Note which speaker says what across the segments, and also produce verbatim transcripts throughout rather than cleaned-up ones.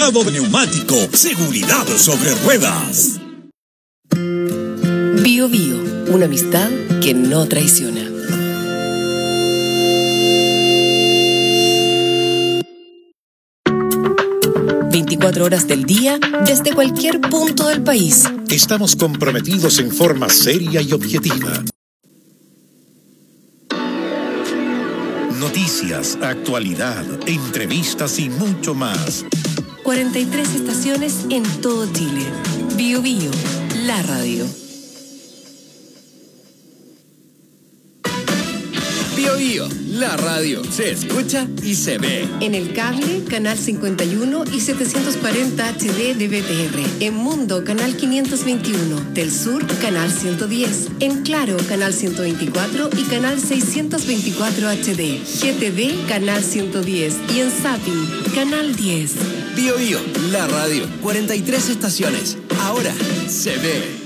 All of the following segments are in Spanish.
Speaker 1: lavado de neumático, seguridad sobre ruedas.
Speaker 2: Bio Bio, una amistad que no traiciona. veinticuatro horas del día, desde cualquier punto del país.
Speaker 3: Estamos comprometidos en forma seria y objetiva. Noticias, actualidad, entrevistas y mucho más.
Speaker 2: cuarenta y tres estaciones en todo Chile. Bio Bio, la radio.
Speaker 4: Bio Bio, la radio, se escucha y se ve.
Speaker 2: En el cable, canal cincuenta y uno y setecientos cuarenta H D de B T R. En Mundo, canal quinientos veintiuno. Del Sur, canal ciento diez. En Claro, canal ciento veinticuatro y canal seiscientos veinticuatro H D. G T V, canal ciento diez. Y en Zapping, canal diez.
Speaker 4: Bio Bio, la radio, cuarenta y tres estaciones. Ahora se ve.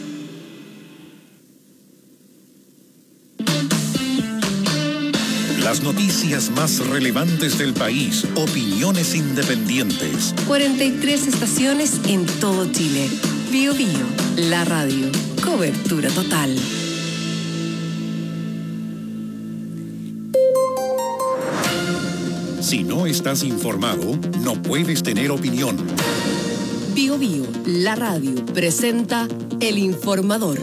Speaker 3: Las noticias más relevantes del país, opiniones independientes.
Speaker 2: cuarenta y tres estaciones en todo Chile. Bio Bio, la radio. Cobertura total.
Speaker 3: Si no estás informado, no puedes tener opinión.
Speaker 2: Bio Bio, la radio, presenta El Informador.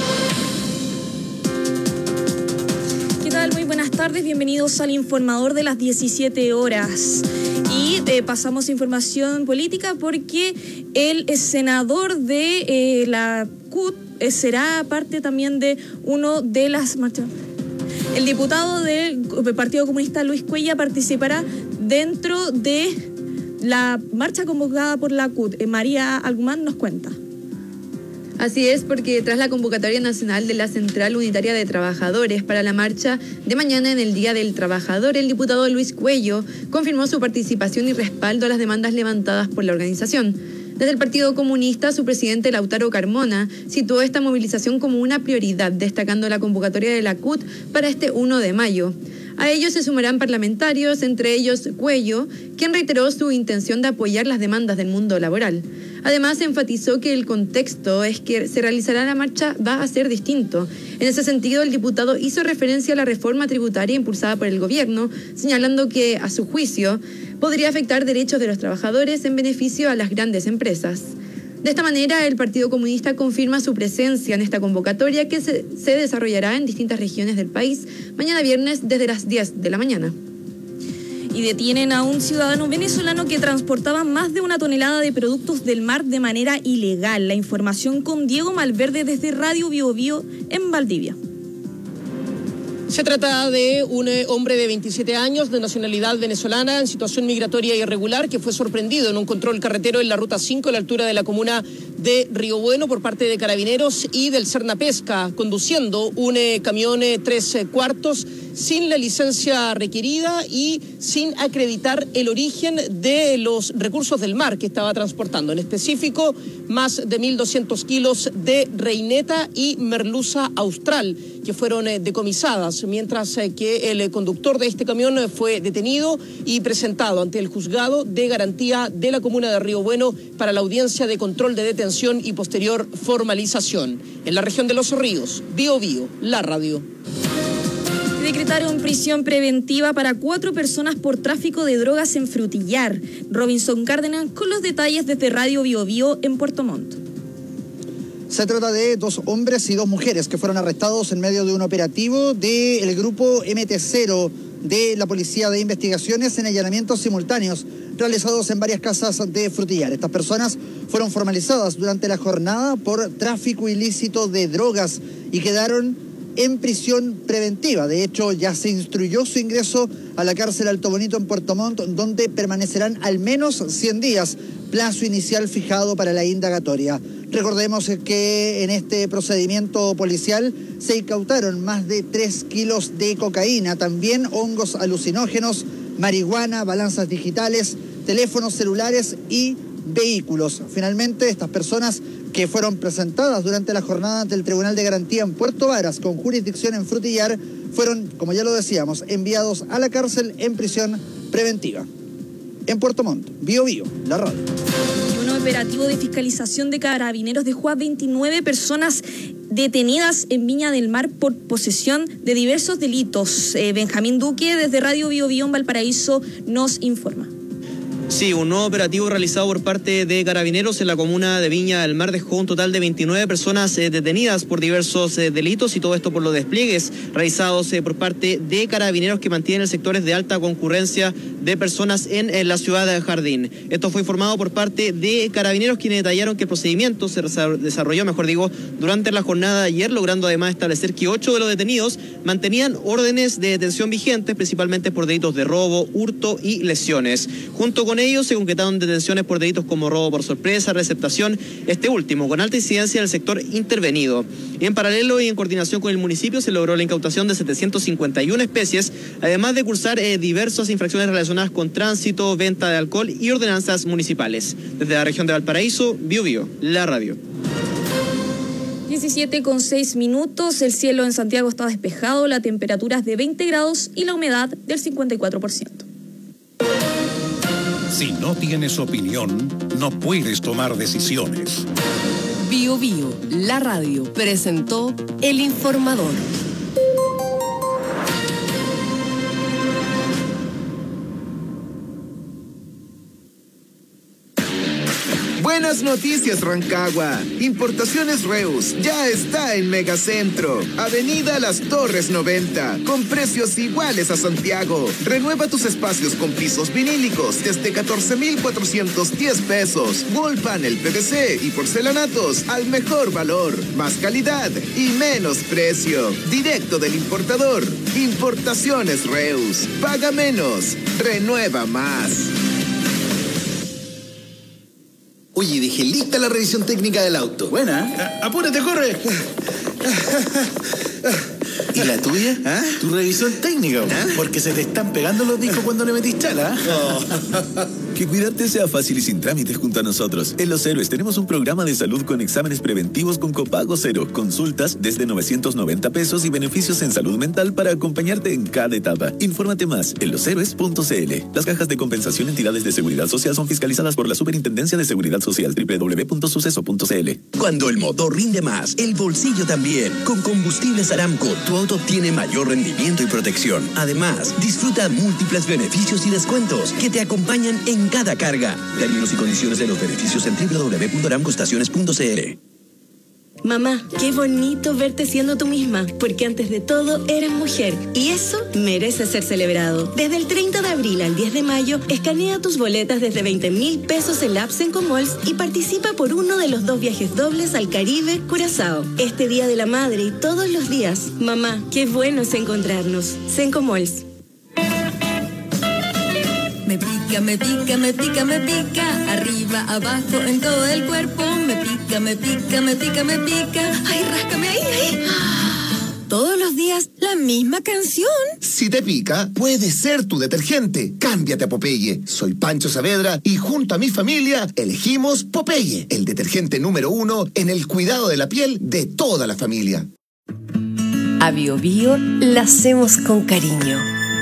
Speaker 5: Muy buenas tardes, bienvenidos al Informador de las diecisiete horas. Y eh, pasamos a información política porque el senador de eh, la C U T eh, será parte también de uno de las marchas. El diputado del Partido Comunista Luis Cuella participará dentro de la marcha convocada por la C U T. Eh, María Algumán nos cuenta.
Speaker 6: Así es, porque tras la convocatoria nacional de la Central Unitaria de Trabajadores para la marcha de mañana en el Día del Trabajador, el diputado Luis Cuello confirmó su participación y respaldo a las demandas levantadas por la organización. Desde el Partido Comunista, su presidente Lautaro Carmona situó esta movilización como una prioridad, destacando la convocatoria de la C U T para este primero de mayo. A ellos se sumarán parlamentarios, entre ellos Cuello, quien reiteró su intención de apoyar las demandas del mundo laboral. Además, enfatizó que el contexto es que se realizará la marcha va a ser distinto. En ese sentido, el diputado hizo referencia a la reforma tributaria impulsada por el gobierno, señalando que, a su juicio, podría afectar derechos de los trabajadores en beneficio a las grandes empresas. De esta manera, el Partido Comunista confirma su presencia en esta convocatoria que se, se desarrollará en distintas regiones del país mañana viernes desde las diez de la mañana.
Speaker 5: Y detienen a un ciudadano venezolano que transportaba más de una tonelada de productos del mar de manera ilegal. La información con Diego Malverde desde Radio Bio Bio en Valdivia.
Speaker 7: Se trata de un hombre de veintisiete años de nacionalidad venezolana en situación migratoria irregular que fue sorprendido en un control carretero en la ruta cinco a la altura de la comuna de Río Bueno por parte de Carabineros y del Cernapesca, conduciendo un eh, camión eh, tres eh, cuartos sin la licencia requerida y sin acreditar el origen de los recursos del mar que estaba transportando. En específico, más de mil doscientos kilos de reineta y merluza austral que fueron eh, decomisadas, mientras eh, que el eh, conductor de este camión eh, fue detenido y presentado ante el juzgado de garantía de la comuna de Río Bueno para la audiencia de control de detención y posterior formalización. En la región de Los Ríos, Bio Bio, la radio.
Speaker 5: Decretaron prisión preventiva para cuatro personas por tráfico de drogas en Frutillar. Robinson Cárdenas con los detalles desde Radio Bio Bio en Puerto Montt.
Speaker 8: Se trata de dos hombres y dos mujeres que fueron arrestados en medio de un operativo del grupo M T cero de la Policía de Investigaciones en allanamientos simultáneos realizados en varias casas de Frutillar. Estas personas fueron formalizadas durante la jornada por tráfico ilícito de drogas y quedaron en prisión preventiva. De hecho, ya se instruyó su ingreso a la cárcel Alto Bonito en Puerto Montt, donde permanecerán al menos cien días, plazo inicial fijado para la indagatoria. Recordemos que en este procedimiento policial se incautaron más de tres kilos de cocaína, también hongos alucinógenos, marihuana, balanzas digitales, teléfonos celulares y vehículos. Finalmente, estas personas que fueron presentadas durante la jornada ante el Tribunal de Garantía en Puerto Varas con jurisdicción en Frutillar fueron, como ya lo decíamos, enviados a la cárcel en prisión preventiva. en Puerto Montt. Bio Bio, la radio.
Speaker 5: Y un operativo de fiscalización de Carabineros dejó a veintinueve personas detenidas en Viña del Mar por posesión de diversos delitos. Eh, Benjamín Duque, desde Radio Bio Bio en Valparaíso, nos informa.
Speaker 9: Sí, un nuevo operativo realizado por parte de Carabineros en la comuna de Viña del Mar dejó un total de veintinueve personas eh, detenidas por diversos eh, delitos, y todo esto por los despliegues realizados eh, por parte de Carabineros que mantienen sectores de alta concurrencia de personas en, en la ciudad de Jardín. Esto fue informado por parte de Carabineros, quienes detallaron que el procedimiento se desarrolló, mejor digo, durante la jornada de ayer, logrando además establecer que ocho de los detenidos mantenían órdenes de detención vigentes, principalmente por delitos de robo, hurto y lesiones. Junto con ellos se concretaron detenciones por delitos como robo por sorpresa, receptación, este último con alta incidencia en el sector intervenido. Y en paralelo y en coordinación con el municipio se logró la incautación de setecientas cincuenta y una especies, además de cursar eh, diversas infracciones relacionadas con tránsito, venta de alcohol y ordenanzas municipales. Desde la región de Valparaíso, Bio Bio, la radio.
Speaker 5: diecisiete con seis minutos, el cielo en Santiago está despejado, la temperatura es de veinte grados y la humedad del cincuenta y cuatro por ciento.
Speaker 3: Si no tienes opinión, no puedes tomar decisiones.
Speaker 2: Bio Bio, la radio, presentó El Informador.
Speaker 10: Buenas noticias, Rancagua. Importaciones Reus ya está en Megacentro, Avenida Las Torres noventa, con precios iguales a Santiago. Renueva tus espacios con pisos vinílicos desde catorce mil cuatrocientos diez pesos. Wall panel P V C y porcelanatos al mejor valor, más calidad y menos precio. Directo del importador. Importaciones Reus. Paga menos, renueva más.
Speaker 4: Oye, dejé lista la revisión técnica del auto.
Speaker 11: Buena. Apúrate, corre.
Speaker 4: ¿Y la tuya?
Speaker 11: ¿Ah?
Speaker 4: Tu revisión técnica.
Speaker 11: ¿Ah?
Speaker 4: Porque se te están pegando los discos cuando le metís chala.
Speaker 11: Oh.
Speaker 12: Que cuidarte sea fácil y sin trámites junto a nosotros. En Los Héroes tenemos un programa de salud con exámenes preventivos con copago cero, consultas desde novecientos noventa pesos y beneficios en salud mental para acompañarte en cada etapa. Infórmate más en los héroes punto c l. Las cajas de compensación entidades de seguridad social son fiscalizadas por la Superintendencia de Seguridad Social, doble u doble u doble u punto suceso punto c l.
Speaker 13: Cuando el motor rinde más, el bolsillo también. Con Combustibles Aramco, tu auto tiene mayor rendimiento y protección. Además, disfruta múltiples beneficios y descuentos que te acompañan en cada carga. Términos y condiciones de los beneficios en doble u doble u doble u punto aramco estaciones punto c l.
Speaker 14: Mamá, qué bonito verte siendo tú misma, porque antes de todo eres mujer y eso merece ser celebrado. Desde el treinta de abril al diez de mayo, escanea tus boletas desde veinte mil pesos en la app Sencomalls y participa por uno de los dos viajes dobles al Caribe, Curazao. Este Día de la Madre y todos los días. Mamá, qué bueno es encontrarnos. Sencomalls.
Speaker 15: Me pica, me pica, me pica, me pica, arriba, abajo, en todo el cuerpo. Me pica, me pica, me pica, me pica. Ay, ráscame ahí, ahí. Todos los días la misma canción.
Speaker 10: Si te pica, puede ser tu detergente. Cámbiate a Popeye. Soy Pancho Saavedra y junto a mi familia elegimos Popeye, el detergente número uno en el cuidado de la piel de toda la familia.
Speaker 2: A Bio Bio la hacemos con cariño.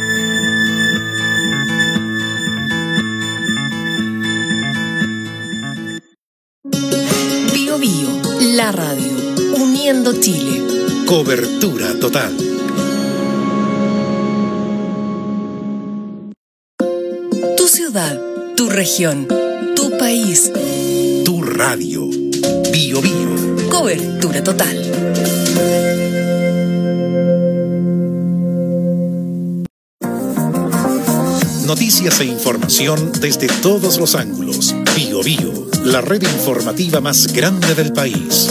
Speaker 2: Bio Bio, la radio, uniendo Chile.
Speaker 3: Cobertura total.
Speaker 2: Tu ciudad, tu región, tu país.
Speaker 3: Tu radio. Bio Bio.
Speaker 2: Cobertura total.
Speaker 3: Noticias e información desde todos los ángulos. Bio Bio, la red informativa más grande del país.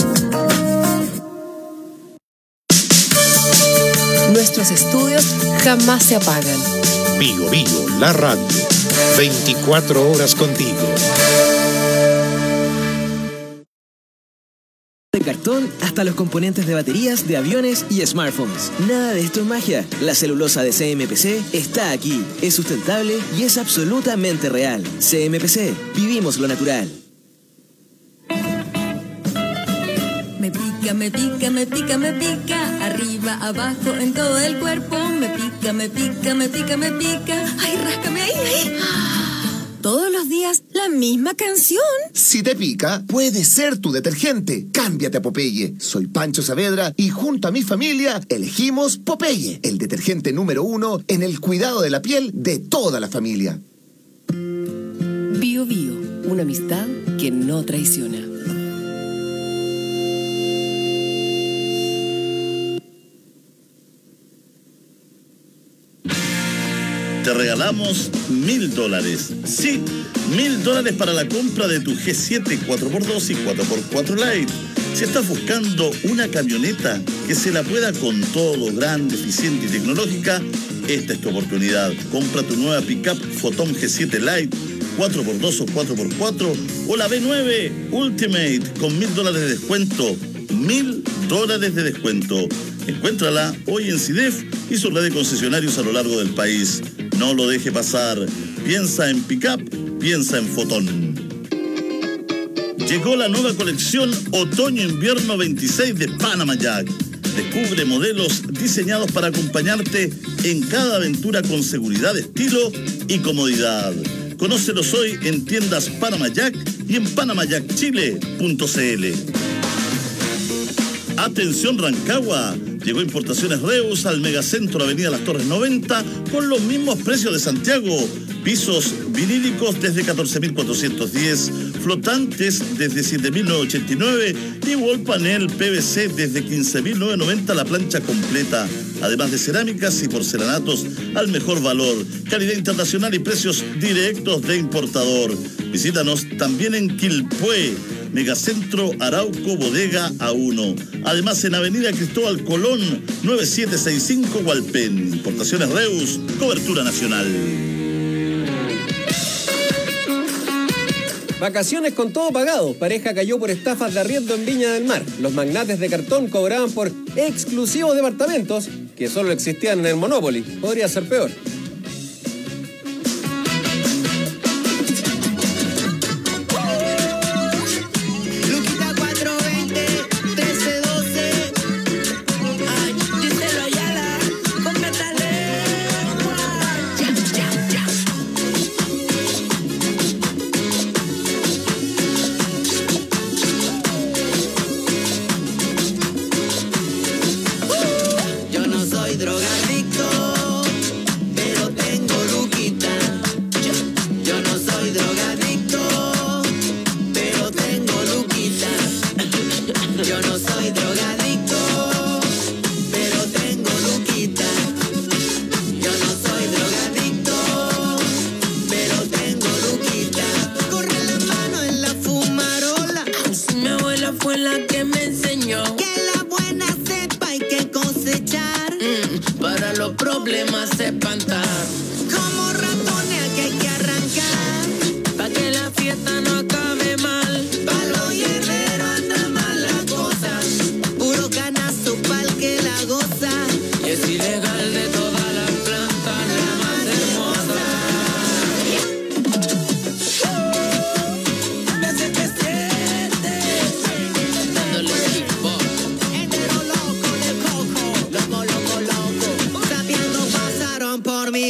Speaker 2: Nuestros estudios jamás se apagan.
Speaker 3: Bio Bio, la radio. veinticuatro horas contigo.
Speaker 4: De cartón hasta los componentes de baterías de aviones y smartphones. Nada de esto es magia. La celulosa de C M P C está aquí. Es sustentable y es absolutamente real. C M P C. Vivimos lo natural.
Speaker 15: Me pica, me pica, me pica, me pica, arriba, abajo, en todo el cuerpo. Me pica, me pica, me pica, me pica. Ay, ráscame ahí, ahí. todos los días la misma canción.
Speaker 10: Si te pica, puede ser tu detergente. Cámbiate a Popeye. Soy Pancho Saavedra y junto a mi familia elegimos Popeye, el detergente número uno en el cuidado de la piel de toda la familia.
Speaker 2: Bio Bio, una amistad que no traiciona.
Speaker 16: Te regalamos mil dólares. Sí, mil dólares para la compra de tu G siete cuatro por dos y cuatro por cuatro Lite. Si estás buscando una camioneta que se la pueda con todo, grande, eficiente y tecnológica, esta es tu oportunidad. Compra tu nueva pickup Photon G siete Lite, cuatro por dos o cuatro por cuatro, o la B nueve Ultimate con mil dólares de descuento. Mil dólares de descuento. Encuéntrala hoy en CIDEF y su red de concesionarios a lo largo del país. No lo deje pasar. Piensa en pickup, piensa en Photon. Llegó la nueva colección Otoño-Invierno veintiséis de Panama Jack. Descubre modelos diseñados para acompañarte en cada aventura con seguridad, estilo y comodidad. Conócelos hoy en tiendas Panama Jack y en panama jack chile punto c l. Atención Rancagua, llegó Importaciones Reus al Megacentro Avenida Las Torres noventa con los mismos precios de Santiago. Pisos vinílicos desde catorce mil cuatrocientos diez, flotantes desde siete mil novecientos ochenta y nueve y wall panel P V C desde quince mil novecientos noventa la plancha completa. Además de cerámicas y porcelanatos al mejor valor, calidad internacional y precios directos de importador. Visítanos también en Quilpué, Megacentro Arauco Bodega A uno. Además en Avenida Cristóbal Colón nueve siete seis cinco Hualpén. Importaciones Reus, cobertura nacional.
Speaker 17: Vacaciones con todo pagado. Pareja cayó por estafas de arriendo en Viña del Mar. Los magnates de cartón cobraban por exclusivos departamentos que solo existían en el Monopoly. Podría ser peor.
Speaker 18: Por mi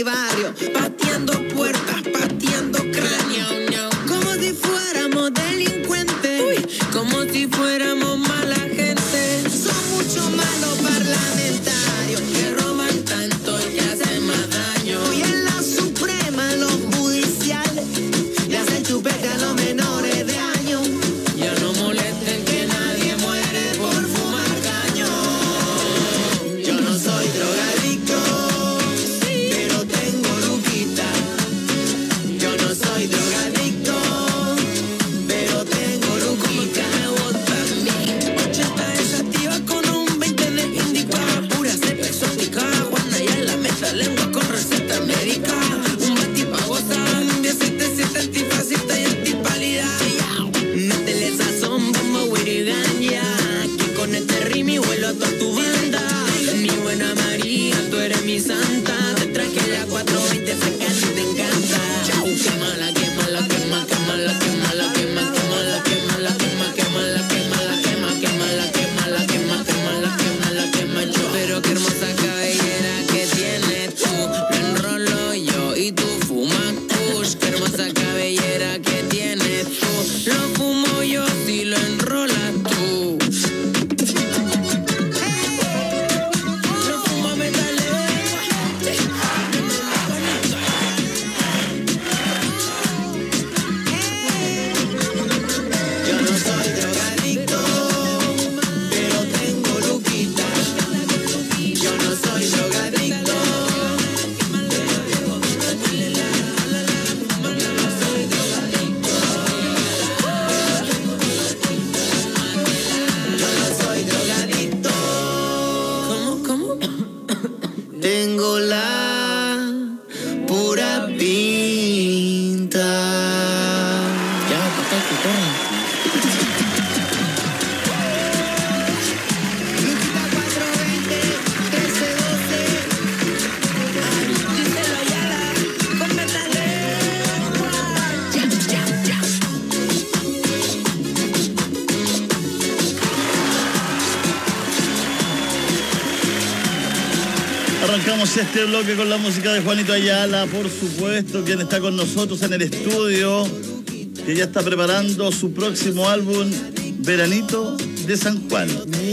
Speaker 16: Arrancamos este bloque con la música de Juanito Ayala, por supuesto, quien está con nosotros en el estudio, que ya está preparando su próximo álbum, Veranito de San Juan.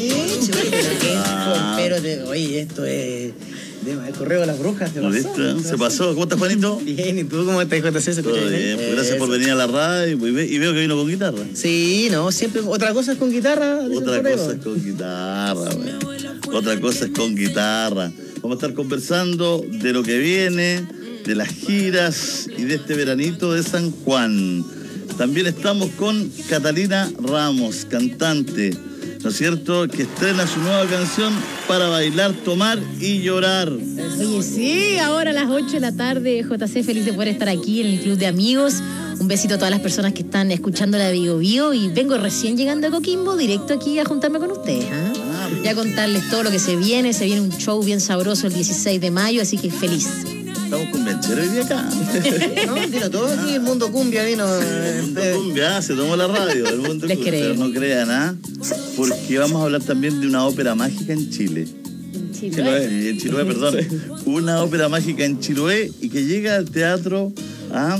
Speaker 18: Ah. Pero de, oye, esto es de, el correo de las brujas. ¿Se
Speaker 16: pasó? ¿Se pasó? ¿Cómo estás, Juanito?
Speaker 18: Bien, ¿y tú cómo estás, J C?
Speaker 16: Todo bien, pues gracias por venir a la radio y veo que vino con guitarra.
Speaker 18: Sí, no, siempre, otra cosa es con guitarra.
Speaker 16: Otra cosa es con guitarra, man. Otra cosa es con guitarra. Vamos a estar conversando de lo que viene, de las giras y de este veranito de San Juan. También estamos con Catalina Ramos, cantante, ¿no es cierto?, que estrena su nueva canción Para Bailar, Tomar y Llorar.
Speaker 19: Oye, sí, ahora a las ocho de la tarde, J C, feliz de poder estar aquí en el Club de Amigos. Un besito a todas las personas que están escuchando la Bio Bio, y vengo recién llegando a Coquimbo, directo aquí a juntarme con ustedes, ¿eh? Ah, y a contarles todo lo que se viene. Se viene un show bien sabroso el dieciséis de mayo, así que feliz.
Speaker 16: Estamos con Benchero hoy día acá.
Speaker 18: No, vino todo aquí, el mundo cumbia vino.
Speaker 16: El mundo cumbia, se tomó la radio, el mundo
Speaker 19: Les
Speaker 16: cumbia,
Speaker 19: creemos.
Speaker 16: pero no crean, ¿ah? Porque vamos a hablar también de una ópera mágica en Chile.
Speaker 19: Chiloé.
Speaker 16: Sí, en Chiloé, perdón. Una ópera mágica en Chiloé y que llega al teatro a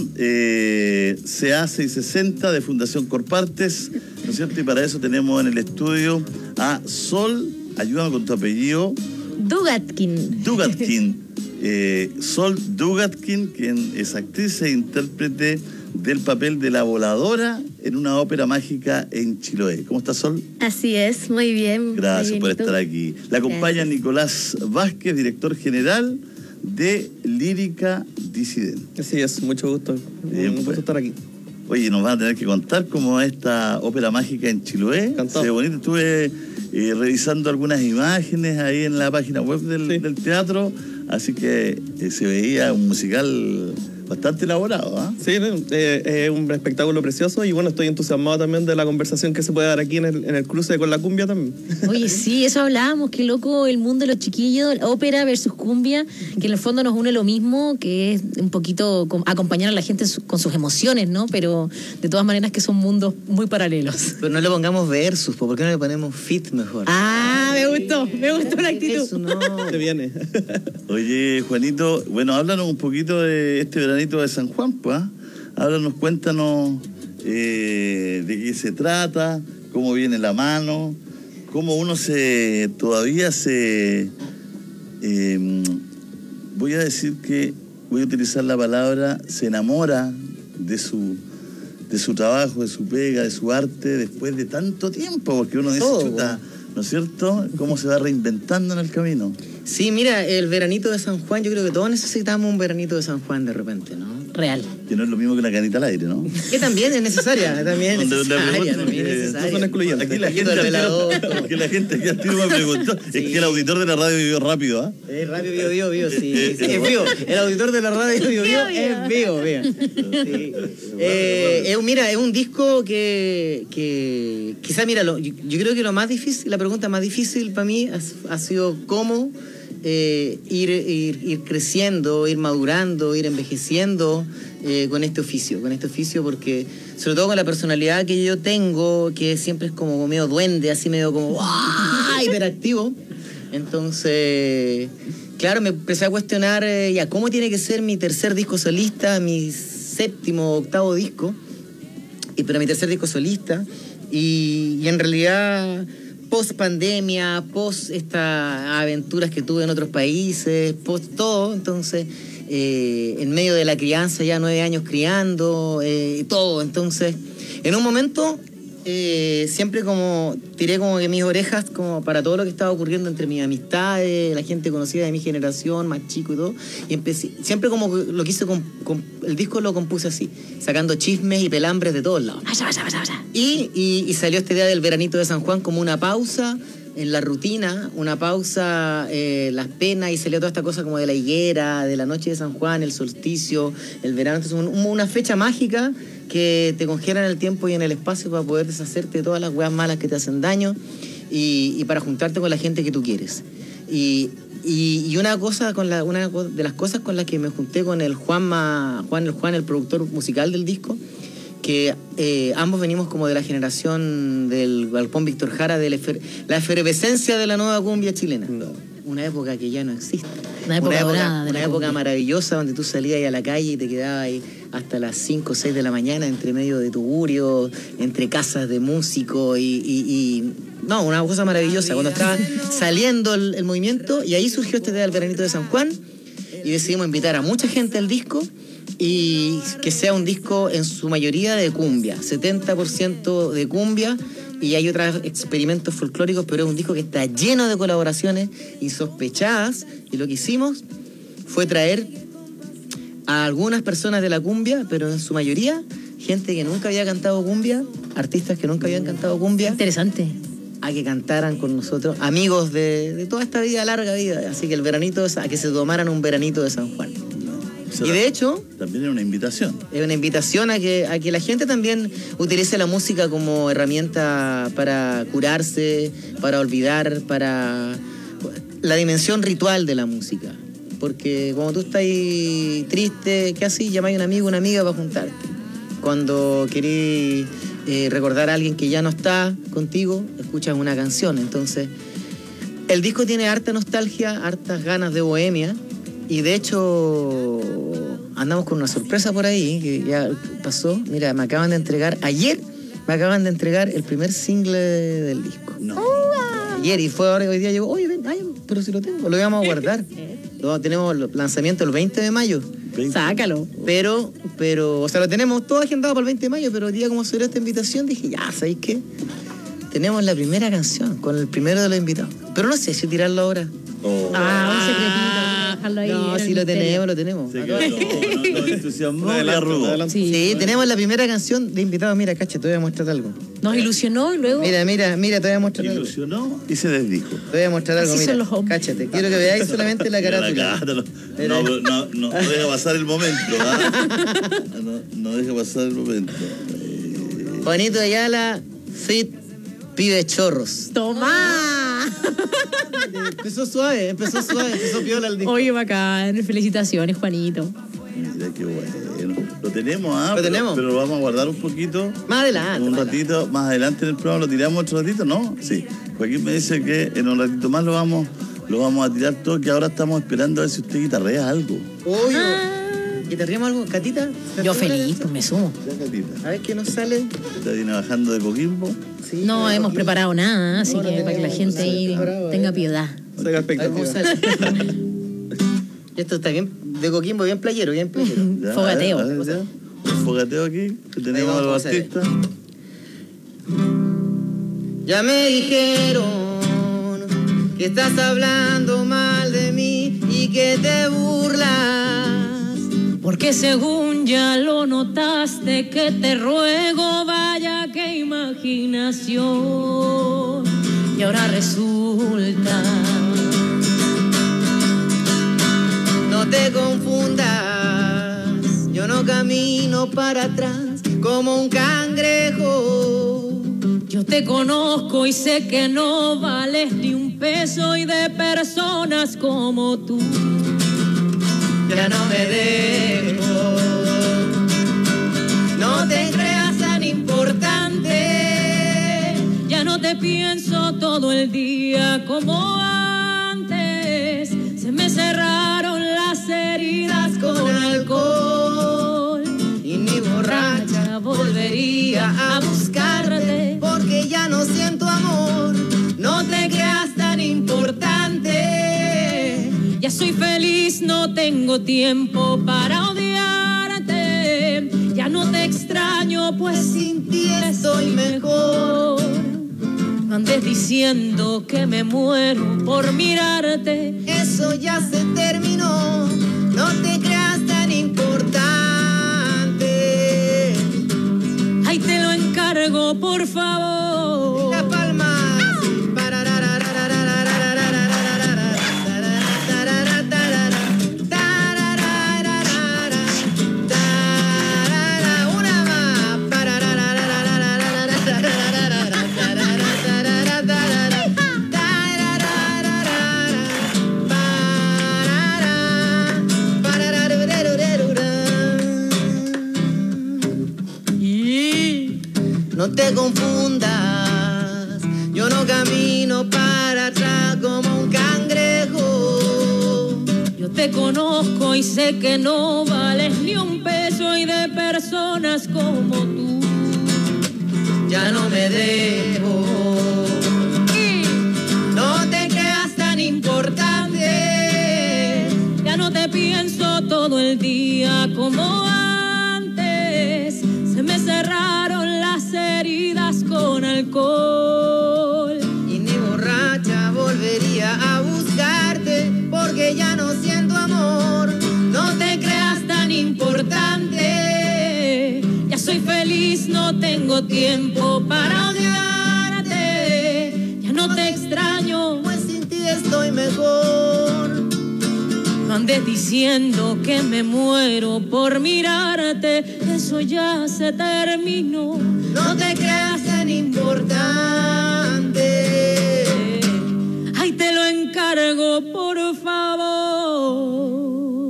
Speaker 16: eh, C A seiscientos sesenta de Fundación Corpartes, ¿no es cierto? Y para eso tenemos en el estudio a Sol, ayúdame con tu apellido.
Speaker 19: Dugatkin.
Speaker 16: Dugatkin. Eh, Sol Dugatkin, quien es actriz e intérprete del papel de la voladora en una ópera mágica en Chiloé. ¿Cómo estás, Sol?
Speaker 19: Así es, muy bien.
Speaker 16: Gracias
Speaker 19: muy bien,
Speaker 16: por
Speaker 19: ¿y tú?
Speaker 16: estar aquí. La acompaña
Speaker 19: Gracias.
Speaker 16: Nicolás Vázquez, director general de Lírica Disidente.
Speaker 20: Así es, mucho gusto.
Speaker 16: Bien,
Speaker 20: un gusto
Speaker 16: pues.
Speaker 20: estar aquí.
Speaker 16: Oye, nos van a tener que contar cómo es esta ópera mágica en Chiloé.
Speaker 20: Encantado.
Speaker 16: Se ve bonito. Estuve eh, revisando algunas imágenes ahí en la página web del,
Speaker 20: Sí.
Speaker 16: del teatro, así que eh, se veía un musical bastante elaborado, ¿ah?
Speaker 20: Sí, ¿no? eh, es un espectáculo precioso y bueno, estoy entusiasmado también de la conversación que se puede dar aquí en el, en el cruce con la cumbia también.
Speaker 19: Oye, sí, eso hablábamos, qué loco el mundo de los chiquillos, ópera versus cumbia, que en el fondo nos une lo mismo, que es un poquito com- acompañar a la gente su- con sus emociones, ¿no? Pero de todas maneras que son mundos muy paralelos.
Speaker 18: Pero no le pongamos versus, ¿por qué no le ponemos fit mejor?
Speaker 19: Ah, me gustó, me gustó la actitud.
Speaker 18: Eso no.
Speaker 20: Se viene.
Speaker 16: Oye, Juanito, bueno, háblanos un poquito de este veranito de San Juan, pues, ¿ah? Háblanos, cuéntanos eh, de qué se trata, cómo viene la mano, cómo uno se todavía se... eh, voy a decir que, voy a utilizar la palabra, se enamora de su, de su trabajo, de su pega, de su arte, después de tanto tiempo, porque uno dice,
Speaker 18: Todo,
Speaker 16: chuta, ¿no es cierto? Cómo se va reinventando en el camino.
Speaker 18: Sí, mira, el veranito de San Juan, yo creo que todos necesitamos un veranito de San Juan de repente, ¿no?
Speaker 19: Real.
Speaker 16: Que no es lo mismo que una canita al aire, ¿no?
Speaker 18: Que también es necesaria, también es
Speaker 16: Donde- donde
Speaker 18: necesaria,
Speaker 16: preguntan,
Speaker 18: también es
Speaker 16: eh,
Speaker 18: necesaria.
Speaker 20: no son excluyentes.
Speaker 16: Aquí la
Speaker 18: Poquito
Speaker 16: gente,
Speaker 18: al
Speaker 16: al tiro-
Speaker 18: velador.
Speaker 16: que la gente aquí al tiro me preguntó, es que el auditor de la radio vivió rápido, ¿ah?
Speaker 18: Es radio Bio Bio Bio, sí, sí, es vivo. El auditor de la radio Bio Bio es vivo, vivo. Sí. Eh, es, mira, es un disco que, que quizá, mira, lo, yo, yo creo que lo más difícil, la pregunta más difícil para mí ha, ha sido cómo eh, ir, ir, ir creciendo, ir madurando, ir envejeciendo eh, con este oficio, con este oficio porque, sobre todo con la personalidad que yo tengo, que siempre es como medio duende, así medio como ¡ah! Hiperactivo. Entonces, claro, me empecé a cuestionar eh, ya cómo tiene que ser mi tercer disco solista, mi séptimo, octavo disco, y, pero mi tercer disco solista, y, y en realidad post pandemia, post estas aventuras que tuve en otros países, post todo, entonces eh, en medio de la crianza, ya nueve años criando, eh, todo, entonces en un momento eh, siempre como tiré como que mis orejas como para todo lo que estaba ocurriendo entre mis amistades, la gente conocida de mi generación, más chico y todo, y empecé, siempre como que lo quise, con, con, el disco lo compuse así, sacando chismes y pelambres de todos lados. Y, y, y salió esta idea del veranito de San Juan como una pausa en la rutina, una pausa, eh, las penas, y salió toda esta cosa como de la higuera, de la noche de San Juan, el solsticio, el verano. Entonces, un, una fecha mágica que te congela en el tiempo y en el espacio para poder deshacerte de todas las weas malas que te hacen daño y, y para juntarte con la gente que tú quieres. Y, y, y una cosa, con la, una de las cosas con las que me junté con el Juanma, Juan, el Juan, el productor musical del disco, que eh, ambos venimos como de la generación del Galpón Víctor Jara, de la, efer la efervescencia de la nueva cumbia chilena. No. una época que ya no existe.
Speaker 19: Una época,
Speaker 18: una época,
Speaker 19: dorada de
Speaker 18: una
Speaker 19: la
Speaker 18: época
Speaker 19: cumbia.
Speaker 18: maravillosa donde tú salías ahí a la calle y te quedabas ahí hasta las cinco o seis de la mañana entre medio de tugurios, entre casas de músicos y, y, y... No, una cosa maravillosa. Cuando estaba saliendo el, el movimiento y ahí surgió esta idea del veranito de San Juan y decidimos invitar a mucha gente al disco y que sea un disco en su mayoría de cumbia, setenta por ciento de cumbia y hay otros experimentos folclóricos, pero es un disco que está lleno de colaboraciones insospechadas y lo que hicimos fue traer a algunas personas de la cumbia, pero en su mayoría gente que nunca había cantado cumbia, artistas que nunca habían cantado cumbia.
Speaker 19: Interesante.
Speaker 18: A que cantaran con nosotros, amigos de, de toda esta vida, larga vida. Así que el veranito, a que se tomaran un veranito de San Juan. Y de hecho...
Speaker 16: También es una invitación.
Speaker 18: Es una invitación a que, a que la gente también utilice la música como herramienta para curarse, para olvidar, para... La dimensión ritual de la música. Porque cuando tú estás ahí triste, ¿qué haces? Llamáis a un amigo, una amiga para juntarte. Cuando querés eh, recordar a alguien que ya no está contigo, escuchas una canción. Entonces, el disco tiene harta nostalgia, hartas ganas de bohemia. Y de hecho, andamos con una sorpresa por ahí, que ya pasó. Mira, me acaban de entregar, ayer me acaban de entregar el primer single del disco.
Speaker 16: No.
Speaker 18: Ayer, y fue ahora, hoy día llegó, oye, ven, ay, pero si lo tengo, lo íbamos a guardar. Lo, tenemos el lanzamiento el veinte de mayo.
Speaker 19: Sácalo.
Speaker 18: Pero, pero, o sea, lo tenemos todo agendado para el veinte de mayo, pero el día como salió esta invitación, dije, ya, ¿sabéis qué? Tenemos la primera canción con el primero de los invitados. Pero no sé si tirarlo ahora.
Speaker 16: Oh.
Speaker 19: Ah, un secretito, dejarlo ahí.
Speaker 18: No, si lo tenemos, lo tenemos.
Speaker 16: Se quedó, no, no, entusiasmó, le arrugó.
Speaker 18: Sí, sí, tenemos la primera canción de invitados. Mira, cacha, te voy a mostrar algo.
Speaker 19: Nos ilusionó y luego...
Speaker 18: Mira, mira, mira, te voy a mostrar algo.
Speaker 16: Ilusionó y se desdijo.
Speaker 18: Te voy a mostrar algo,
Speaker 19: Así
Speaker 18: mira.
Speaker 19: son los hombres.
Speaker 18: Cáchate, quiero que veáis solamente la
Speaker 16: Mira
Speaker 18: carátula.
Speaker 16: la cara, no, no, no, no, no deja pasar el momento. ¿Ah? No, no deja pasar el momento. Eh...
Speaker 18: Juanito Ayala, fit, pibe chorros.
Speaker 19: ¡Toma!
Speaker 18: Empezó suave, empezó suave, empezó piola el disco.
Speaker 19: Oye, bacán. Felicitaciones, Juanito.
Speaker 16: Mira qué bueno. Lo tenemos, ¿ah?
Speaker 18: Lo
Speaker 16: pero,
Speaker 18: tenemos.
Speaker 16: Pero lo vamos a guardar un poquito.
Speaker 18: Más adelante.
Speaker 16: Un
Speaker 18: más
Speaker 16: ratito,
Speaker 18: adelante.
Speaker 16: más adelante en el programa. ¿Lo tiramos otro ratito? ¿No? Sí. Joaquín me dice que en un ratito más lo vamos, lo vamos a tirar todo, que ahora estamos esperando a ver si usted guitarrea algo.
Speaker 18: Oye,
Speaker 19: Ah.
Speaker 18: ¿guitarreamos algo? ¿Catita?
Speaker 19: Yo feliz, pues me sumo.
Speaker 16: Ya, Catita.
Speaker 18: A ver qué nos sale.
Speaker 16: Usted viene bajando de Coquimbo.
Speaker 18: Sí,
Speaker 19: No hemos preparado nada, así
Speaker 18: No, no
Speaker 19: que para que la
Speaker 18: tenemos,
Speaker 19: gente
Speaker 18: no
Speaker 19: ahí
Speaker 18: preparado,
Speaker 19: tenga
Speaker 18: eh.
Speaker 19: piedad.
Speaker 17: Saca
Speaker 18: A ver cómo
Speaker 17: expectativa.
Speaker 18: sale. Esto está bien, de Coquimbo, bien playero, bien playero.
Speaker 16: Ya,
Speaker 19: Fogateo.
Speaker 16: a ver, a ver, ya. Un fogateo aquí, que tenemos a
Speaker 18: vamos,
Speaker 16: los
Speaker 18: ¿cómo sale?
Speaker 16: artistas.
Speaker 18: Ya me dijeron que estás hablando mal de mí y que te burlas.
Speaker 15: Porque según ya lo notaste que te ruego, vaya qué imaginación. Y ahora resulta.
Speaker 18: No te confundas, yo no camino para atrás como un cangrejo.
Speaker 15: Yo te conozco y sé que no vales ni un peso y de personas como tú.
Speaker 18: Ya no me dejo, no te creas tan importante.
Speaker 15: Ya no te pienso todo el día como antes. Se me cerraron las heridas con alcohol.
Speaker 18: Y ni borracha
Speaker 15: volvería a buscarte.
Speaker 18: porque ya no siento amor. No te creas tan importante.
Speaker 15: Ya soy feliz, no tengo tiempo para odiarte. Ya no te extraño, pues sin ti estoy mejor. No andes diciendo que me muero por mirarte.
Speaker 18: Eso ya se terminó. No te creas tan importante.
Speaker 15: Ay, te lo encargo, por favor.
Speaker 18: La palma. Una más. No te confundas, yo no camino para atrás como un cangrejo.
Speaker 15: te conozco y sé que no vales ni un peso, y de personas como tú
Speaker 18: ya no me dejo. No te creas tan importante,
Speaker 15: ya no te pienso todo el día como antes. Se me cerraron las heridas con alcohol,
Speaker 18: y ni borracha volvería a buscarte, porque ya no siento amor.
Speaker 15: no te creas tan importante, ya soy feliz, no tengo tiempo para odiarte. Ya no te extraño,
Speaker 18: pues sin ti estoy mejor.
Speaker 15: no andes diciendo que me muero por mirarte, eso ya se terminó.
Speaker 18: No te creas tan importante,
Speaker 15: ay, te lo encargo, por favor.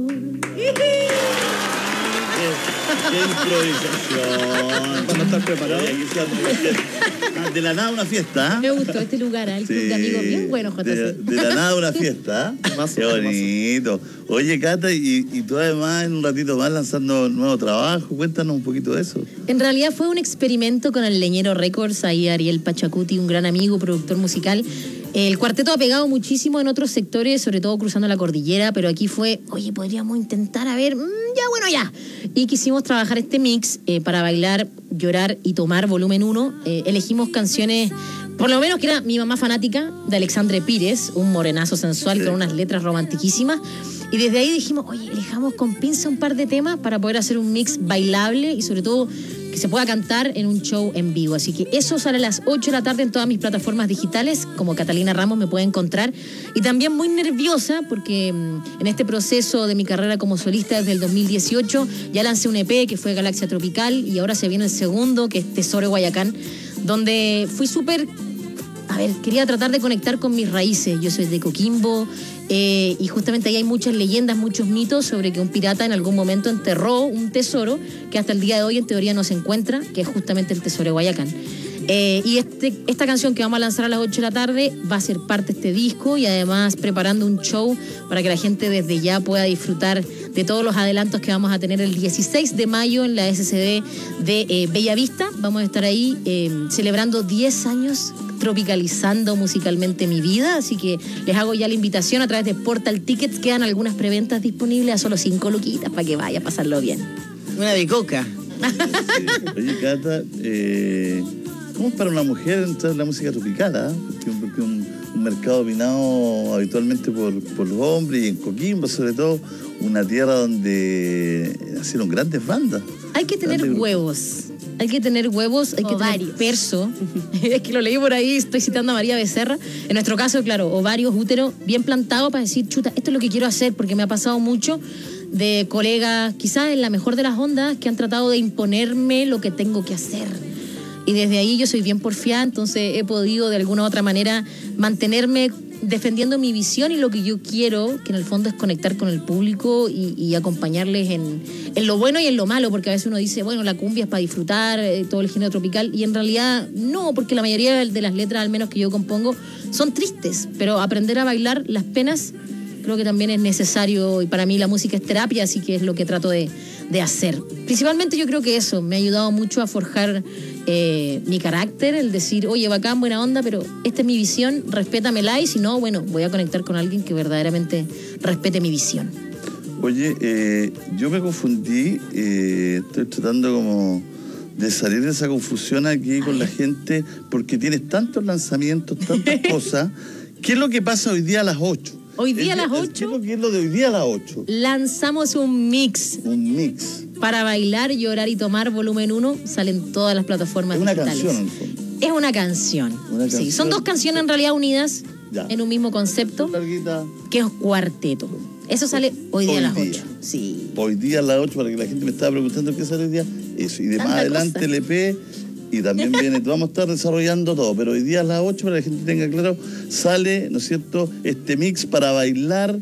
Speaker 16: ¡Qué improvisación!
Speaker 7: Cuando estás preparado.
Speaker 16: De la nada una fiesta.
Speaker 19: Me gustó este lugar, ¿eh? El club de amigos bien bueno, J C.
Speaker 16: De, de la nada una fiesta. Qué bonito. Oye, Cata, y, y tú además en un ratito más lanzando nuevo trabajo. Cuéntanos un poquito de eso.
Speaker 19: En realidad fue un experimento con el Leñero Records, ahí Ariel Pachacuti, un gran amigo, productor musical. El cuarteto ha pegado muchísimo en otros sectores, sobre todo cruzando la cordillera, pero aquí fue, oye, podríamos intentar, a ver, mmm, ya, bueno, ya. Y quisimos trabajar este mix eh, para bailar, llorar y tomar volumen uno. Eh, elegimos canciones, por lo menos que era Mi mamá fanática, de Alexandre Pires, un morenazo sensual sí, con unas letras romantiquísimas. Y desde ahí dijimos, oye, elijamos con pinza un par de temas para poder hacer un mix bailable y sobre todo que se pueda cantar en un show en vivo. Así que eso sale a las ocho de la tarde en todas mis plataformas digitales, como Catalina Ramos me puede encontrar. Y también muy nerviosa porque en este proceso de mi carrera como solista desde el dos mil dieciocho ya lancé un E P que fue Galaxia Tropical, y ahora se viene el segundo, que es Tesoro de Guayacán, donde fui súper... A ver, quería tratar de conectar con mis raíces. Yo soy de Coquimbo, eh, y justamente ahí hay muchas leyendas, muchos mitos sobre que un pirata en algún momento enterró un tesoro que hasta el día de hoy en teoría no se encuentra, que es justamente el Tesoro de Guayacán. Eh, y este, esta canción que vamos a lanzar a las ocho de la tarde va a ser parte de este disco, y además preparando un show para que la gente desde ya pueda disfrutar de todos los adelantos que vamos a tener el dieciséis de mayo en la S C D de eh, Bellavista. Vamos a estar ahí eh, celebrando diez años tropicalizando musicalmente mi vida, así que les hago ya la invitación a través de Portal Tickets. Quedan algunas preventas disponibles a solo cinco luquitas para que vaya a pasarlo bien.
Speaker 18: Una bicoca.
Speaker 16: Sí. Oye, Cata, eh, ¿cómo es para una mujer entrar en la música tropical? ¿eh? Porque, porque un, un mercado dominado habitualmente por, por los hombres, y en Coquimbo sobre todo, una tierra donde nacieron grandes bandas.
Speaker 19: Hay que tener grandes huevos. Hay que tener huevos, hay que
Speaker 5: ovarios.
Speaker 19: tener perso. Es que lo leí por ahí, estoy citando a María Becerra. En nuestro caso, claro, ovarios, útero, bien plantado para decir, chuta, esto es lo que quiero hacer, porque me ha pasado mucho de colegas, quizás en la mejor de las ondas, que han tratado de imponerme lo que tengo que hacer. Y desde ahí yo soy bien porfiada, entonces he podido de alguna u otra manera mantenerme defendiendo mi visión y lo que yo quiero, que en el fondo es conectar con el público y, y acompañarles en, en lo bueno y en lo malo, porque a veces uno dice, bueno, la cumbia es para disfrutar, eh, todo el género tropical, y en realidad no, porque la mayoría de las letras, al menos que yo compongo, son tristes, pero aprender a bailar las penas creo que también es necesario, y para mí la música es terapia, así que es lo que trato de, de hacer. Principalmente yo creo que eso me ha ayudado mucho a forjar eh, mi carácter, el decir, oye, bacán, buena onda, pero esta es mi visión, respétamela, y si no, bueno, voy a conectar con alguien que verdaderamente respete mi visión.
Speaker 16: Oye, eh, yo me confundí, eh, estoy tratando como de salir de esa confusión aquí con la gente, porque tienes tantos lanzamientos, tantas cosas. ¿Qué es lo que pasa hoy día a las ocho?
Speaker 19: Hoy día a las ocho.
Speaker 16: ¿Qué es lo de hoy día a las ocho?
Speaker 19: Lanzamos un mix.
Speaker 16: Un mix.
Speaker 19: Para bailar, llorar y tomar, volumen uno, salen todas las plataformas
Speaker 16: es una
Speaker 19: digitales.
Speaker 16: Canción, en el fondo.
Speaker 19: Es una canción.
Speaker 16: Una canción.
Speaker 19: Sí, son dos canciones en realidad unidas
Speaker 16: ya.
Speaker 19: en un mismo concepto, que es cuarteto. Eso sale hoy día hoy a las ocho. Sí.
Speaker 16: Hoy día a las ocho, para que la gente me estaba preguntando qué sale hoy día. Eso. Y de Tanta más adelante cosa. El E P. Y también viene, vamos a estar desarrollando todo, pero hoy día a las ocho, para que la gente tenga claro, sale, ¿no es cierto?, este mix para bailar,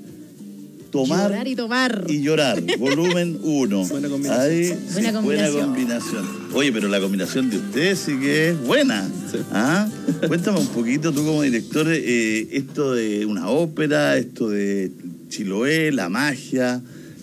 Speaker 16: tomar,
Speaker 19: llorar y tomar.
Speaker 16: Y llorar, volumen uno.
Speaker 7: Buena combinación.
Speaker 16: Ahí,
Speaker 19: buena,
Speaker 16: sí,
Speaker 19: combinación.
Speaker 16: buena combinación. Oye, pero la combinación de ustedes sí que es buena. Sí. ¿Ah? Cuéntame un poquito, tú como director, eh, esto de una ópera, esto de Chiloé, la magia.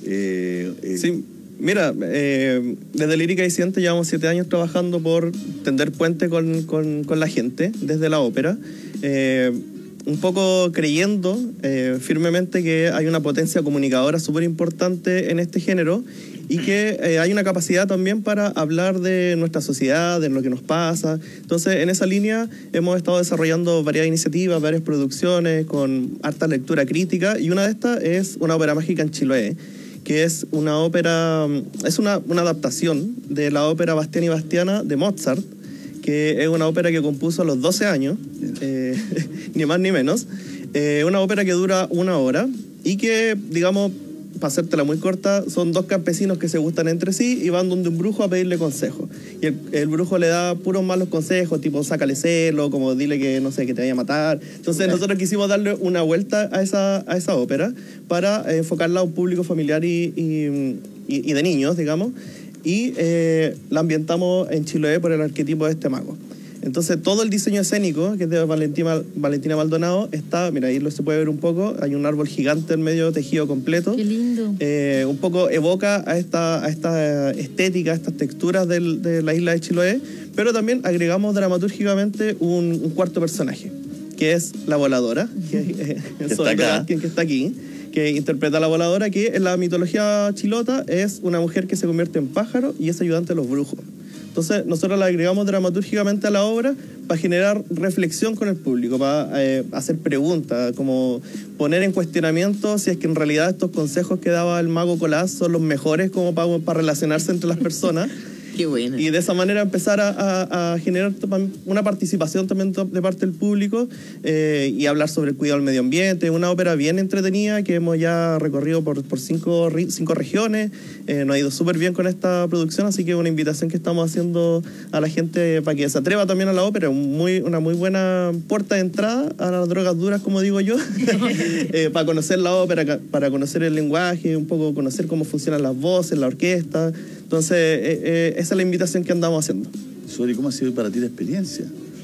Speaker 16: Eh, eh.
Speaker 20: Sí, mira, eh, desde Lírica Disidente llevamos siete años trabajando por tender puente con, con, con la gente, desde la ópera. Eh, un poco creyendo eh, firmemente que hay una potencia comunicadora súper importante en este género y que eh, hay una capacidad también para hablar de nuestra sociedad, de lo que nos pasa. Entonces, en esa línea hemos estado desarrollando varias iniciativas, varias producciones con harta lectura crítica, y una de estas es una ópera mágica en Chiloé, que es una ópera, es una, una adaptación de la ópera Bastián y Bastiana de Mozart, que es una ópera que compuso a los doce años, eh, ni más ni menos. Eh, una ópera que dura una hora y que, digamos, para hacértela muy corta, son dos campesinos que se gustan entre sí y van donde un brujo a pedirle consejo. Y el, el brujo le da puros malos consejos, tipo sácale celo, como dile que, no sé, que te vaya a matar. Entonces nosotros quisimos darle una vuelta a esa, a esa ópera para eh, enfocarla a un público familiar y, y, y, y de niños, digamos. Y eh, la ambientamos en Chiloé por el arquetipo de este mago. Entonces todo el diseño escénico, que es de Valentina, Valentina Maldonado, está, mira, ahí lo se puede ver un poco, hay un árbol gigante en medio tejido completo.
Speaker 19: Qué lindo.
Speaker 20: Eh, un poco evoca a esta, a esta estética, a estas texturas del, de la isla de Chiloé, pero también agregamos dramatúrgicamente un, un cuarto personaje, que es la voladora, que, eh,
Speaker 16: que, está acá.
Speaker 20: que, que está aquí, que interpreta a la voladora, que en la mitología chilota es una mujer que se convierte en pájaro y es ayudante de los brujos. Entonces nosotros la agregamos dramatúrgicamente a la obra para generar reflexión con el público, para eh, hacer preguntas, como poner en cuestionamiento si es que en realidad estos consejos que daba el mago Colás son los mejores como para, para relacionarse entre las personas.
Speaker 18: Qué buena. Y
Speaker 20: de esa manera empezar a, a, a generar una participación también de parte del público eh, y hablar sobre el cuidado del medio ambiente. Una ópera bien entretenida que hemos ya recorrido por, por cinco, cinco regiones. Eh, nos ha ido súper bien con esta producción, así que una invitación que estamos haciendo a la gente para que se atreva también a la ópera. Muy, una muy buena puerta de entrada a las drogas duras, como digo yo, eh, para conocer la ópera, para conocer el lenguaje, un poco conocer cómo funcionan las voces, la orquesta. Entonces, eh, eh, esa es la invitación que andamos haciendo.
Speaker 16: Sori, ¿cómo ha sido para ti la experiencia?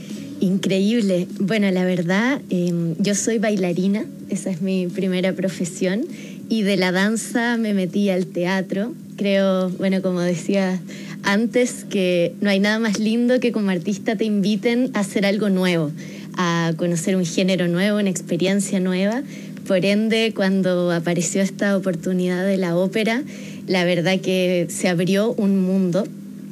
Speaker 14: Increíble. Bueno, la verdad, eh, yo soy bailarina, esa es mi primera profesión, y de la danza me metí al teatro. Creo, bueno, como decía antes, que no hay nada más lindo que como artista te inviten a hacer algo nuevo, a conocer un género nuevo, una experiencia nueva. Por ende, cuando apareció esta oportunidad de la ópera, la verdad que se abrió un mundo,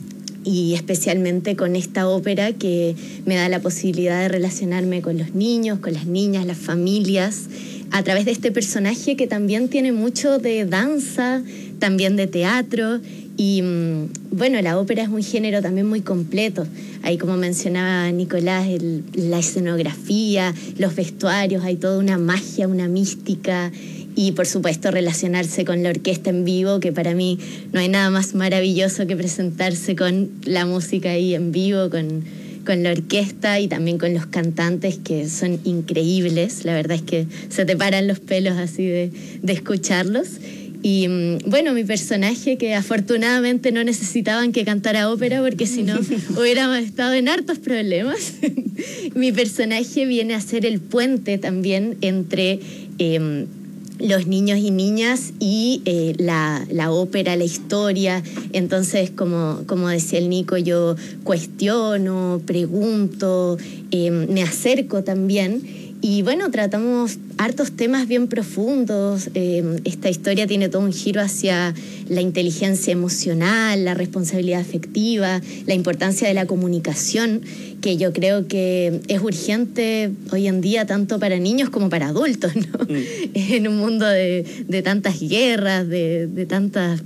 Speaker 14: y especialmente con esta ópera que me da la posibilidad de relacionarme con los niños, con las niñas, las familias, a través de este personaje que también tiene mucho de danza, también de teatro. Y bueno, la ópera es un género también muy completo. Ahí, como mencionaba Nicolás, el, la escenografía, los vestuarios, hay toda una magia, una mística. Y por supuesto relacionarse con la orquesta en vivo, que para mí no hay nada más maravilloso que presentarse con la música ahí en vivo, con, con la orquesta y también con los cantantes, que son increíbles. La verdad es que se te paran los pelos así de, de escucharlos. Y bueno, mi personaje, que afortunadamente no necesitaban que cantara ópera porque si no hubiéramos estado en hartos problemas. Mi personaje viene a ser el puente también entre eh, los niños y niñas y eh, la, la ópera, la historia. Entonces, como, como decía el Nico, yo cuestiono, pregunto, eh, me acerco también. Y bueno, tratamos hartos temas bien profundos. Eh, esta historia tiene todo un giro hacia la inteligencia emocional, la responsabilidad afectiva, la importancia de la comunicación, que yo creo que es urgente hoy en día tanto para niños como para adultos, ¿no? Mm. En un mundo de, de tantas guerras, de, de tantas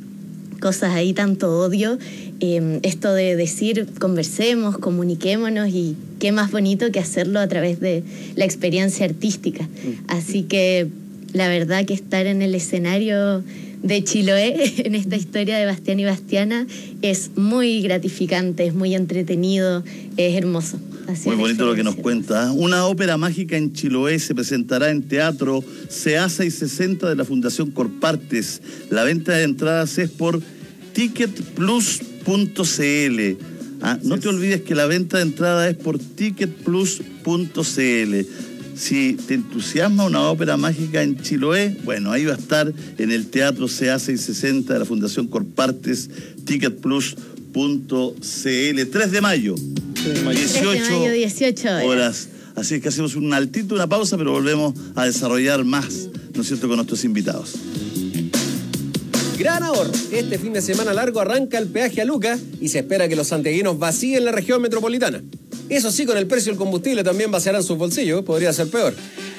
Speaker 14: cosas ahí, tanto odio. Eh, esto de decir, conversemos, comuniquémonos, y qué más bonito que hacerlo a través de la experiencia artística. Así que la verdad que estar en el escenario de Chiloé, en esta historia de Bastián y Bastiana, es muy gratificante, es muy entretenido, es hermoso. Así
Speaker 16: muy bonito lo que nos cuenta. Una ópera mágica en Chiloé se presentará en Teatro Seasa y sesenta de la Fundación Corpartes. La venta de entradas es por ticket plus punto c l. Ah, no te olvides que la venta de entrada es por ticket plus punto c l. Si te entusiasma una ópera mágica en Chiloé, bueno, ahí va a estar en el Teatro C A seiscientos sesenta de la Fundación Corpartes, ticket plus punto c l, tres de mayo, dieciocho horas. Así es que hacemos un altito, una pausa, pero volvemos a desarrollar más, ¿no es cierto?, con nuestros invitados.
Speaker 17: Gran ahorro. Este fin de semana largo arranca el peaje a Luca y se espera que los santiaguinos vacíen la región metropolitana. Eso sí, con el precio del combustible también vaciarán sus bolsillos, podría ser peor.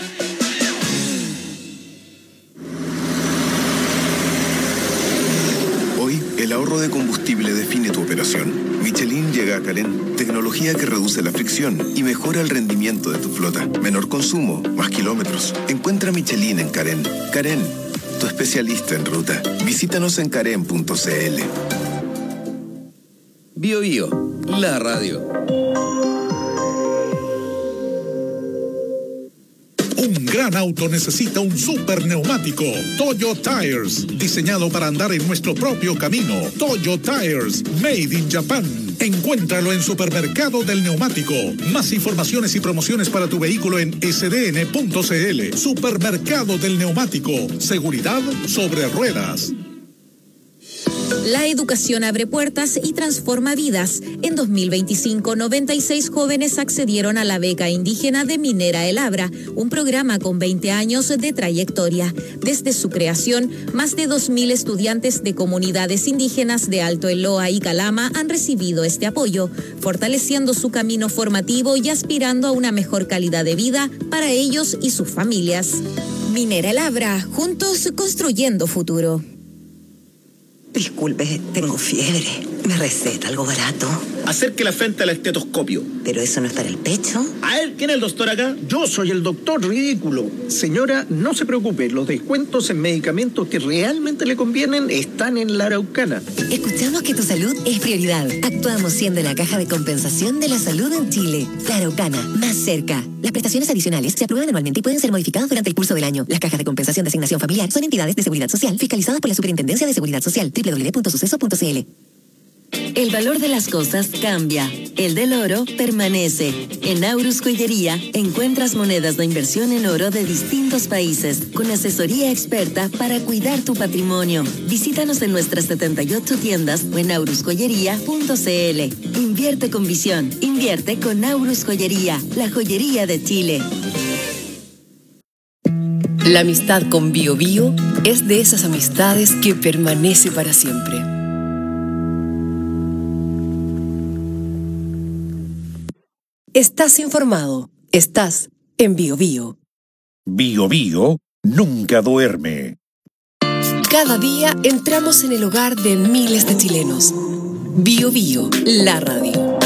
Speaker 21: Hoy, el ahorro de combustible define tu operación. Michelin llega a Carén, tecnología que reduce la fricción y mejora el rendimiento de tu flota. Menor consumo, más kilómetros. Encuentra Michelin en Carén. Carén, tu especialista en ruta. Visítanos en carén punto c l.
Speaker 22: Bio Bio, la radio.
Speaker 3: Un gran auto necesita un super neumático. Toyo Tires, diseñado para andar en nuestro propio camino. Toyo Tires, made in Japan. Encuéntralo en Supermercado del Neumático. Más informaciones y promociones para tu vehículo en s d n punto c l. Supermercado del Neumático. Seguridad sobre ruedas.
Speaker 23: La educación abre puertas y transforma vidas. En dos mil veinticinco, noventa y seis jóvenes accedieron a la beca indígena de Minera El Abra, un programa con veinte años de trayectoria. Desde su creación, más de dos mil estudiantes de comunidades indígenas de Alto Eloa y Calama han recibido este apoyo, fortaleciendo su camino formativo y aspirando a una mejor calidad de vida para ellos y sus familias. Minera El Abra, juntos construyendo futuro.
Speaker 24: Disculpe, tengo fiebre. ¿Me receta algo barato?
Speaker 11: Acerque la frente al estetoscopio.
Speaker 24: ¿Pero eso no es para el pecho?
Speaker 11: A ver, ¿quién es el doctor acá?
Speaker 25: Yo soy el doctor ridículo. Señora, no se preocupe. Los descuentos en medicamentos que realmente le convienen están en la Araucana.
Speaker 26: Escuchamos que tu salud es prioridad. Actuamos siendo la caja de compensación de la salud en Chile. La Araucana, más cerca. Las prestaciones adicionales se aprueban anualmente y pueden ser modificadas durante el curso del año. Las cajas de compensación de asignación familiar son entidades de seguridad social fiscalizadas por la Superintendencia de Seguridad Social. doble u doble u doble u punto suceso punto c l. El valor de las cosas cambia. El del oro permanece. En Aurus Joyería encuentras monedas de inversión en oro de distintos países, con asesoría experta para cuidar tu patrimonio. Visítanos en nuestras setenta y ocho tiendas o en aurus joyería punto c l. Invierte con visión. Invierte con Aurus Joyería, la joyería de Chile.
Speaker 27: La amistad con Bio Bio es de esas amistades que permanece para siempre. Estás informado. Estás en Bio Bio.
Speaker 3: Bio Bio nunca duerme.
Speaker 27: Cada día entramos en el hogar de miles de chilenos. Bio Bio, la radio.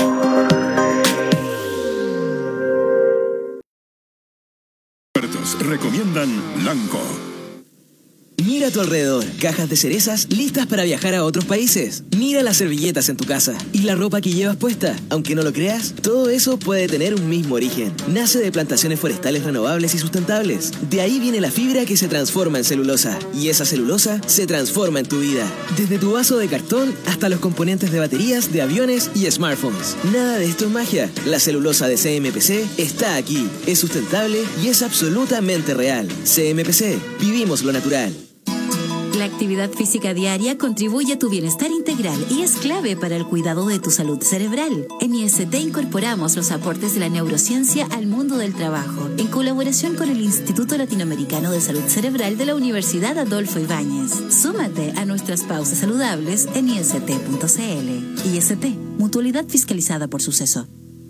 Speaker 1: Expertos recomiendan Lanco.
Speaker 4: Mira a tu alrededor, cajas de cerezas listas para viajar a otros países. Mira las servilletas en tu casa y la ropa que llevas puesta. Aunque no lo creas, todo eso puede tener un mismo origen. Nace de plantaciones forestales renovables y sustentables. De ahí viene la fibra que se transforma en celulosa. Y esa celulosa se transforma en tu vida. Desde tu vaso de cartón hasta los componentes de baterías de aviones y smartphones. Nada de esto es magia. La celulosa de C M P C está aquí. Es sustentable y es absolutamente real. C M P C. Vivimos lo natural.
Speaker 28: La actividad física diaria contribuye a tu bienestar integral y es clave para el cuidado de tu salud cerebral. En I S T incorporamos los aportes de la neurociencia al mundo del trabajo, en colaboración con el Instituto Latinoamericano de Salud Cerebral de la Universidad Adolfo Ibáñez. Súmate a nuestras pausas saludables en i s t punto c l. I S T, mutualidad fiscalizada por Suceso.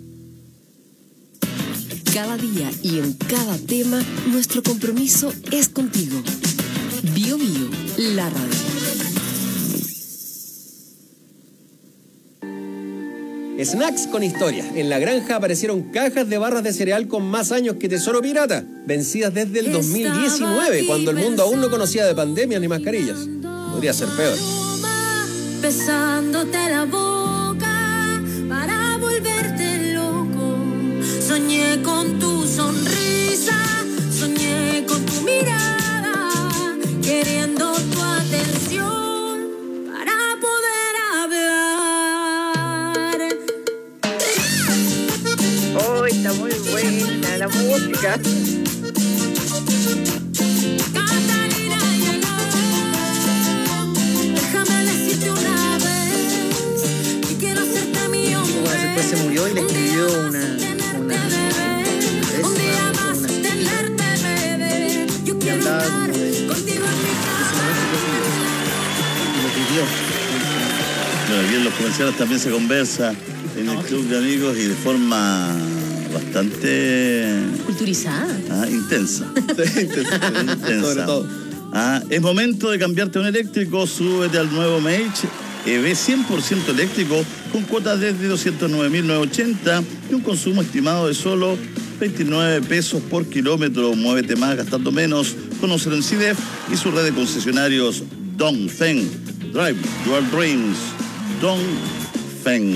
Speaker 27: Cada día y en cada tema, nuestro compromiso es contigo. Bio Bio, la radio.
Speaker 17: Snacks con historia. En la granja aparecieron cajas de barras de cereal con más años que Tesoro Pirata, vencidas desde el dos mil diecinueve, cuando el mundo aún no conocía de pandemias ni mascarillas. Podría ser peor.
Speaker 29: Besándote la boca para volverte loco. Soñé con tu sonrisa, soñé con tu mirada, queriendo tu atención para poder hablar.
Speaker 30: Oh, está muy buena.
Speaker 18: la música.
Speaker 29: Déjame decirte una vez y quiero hacerte mi hombre.
Speaker 18: Bueno, después se murió y le escribió una... una,
Speaker 29: Un día más tenerte, bebé. Yo
Speaker 18: y
Speaker 29: quiero
Speaker 18: hablaba
Speaker 29: estar
Speaker 18: como de...
Speaker 29: contigo en mi
Speaker 18: y lo pidió.
Speaker 16: Bueno, aquí en los comerciales también se conversa en el club de amigos y de forma bastante
Speaker 19: Culturizada.
Speaker 16: ah, intensa. intensa.
Speaker 20: Sobre todo.
Speaker 16: Ah, es momento de cambiarte a un eléctrico. Súbete al nuevo Mage E V cien por ciento eléctrico con cuotas desde doscientos nueve mil novecientos ochenta y un consumo estimado de solo veintinueve pesos por kilómetro. Muévete más gastando menos. Conócelo en C I D E F y su red de concesionarios Dongfeng. Drive your dreams. Dongfeng.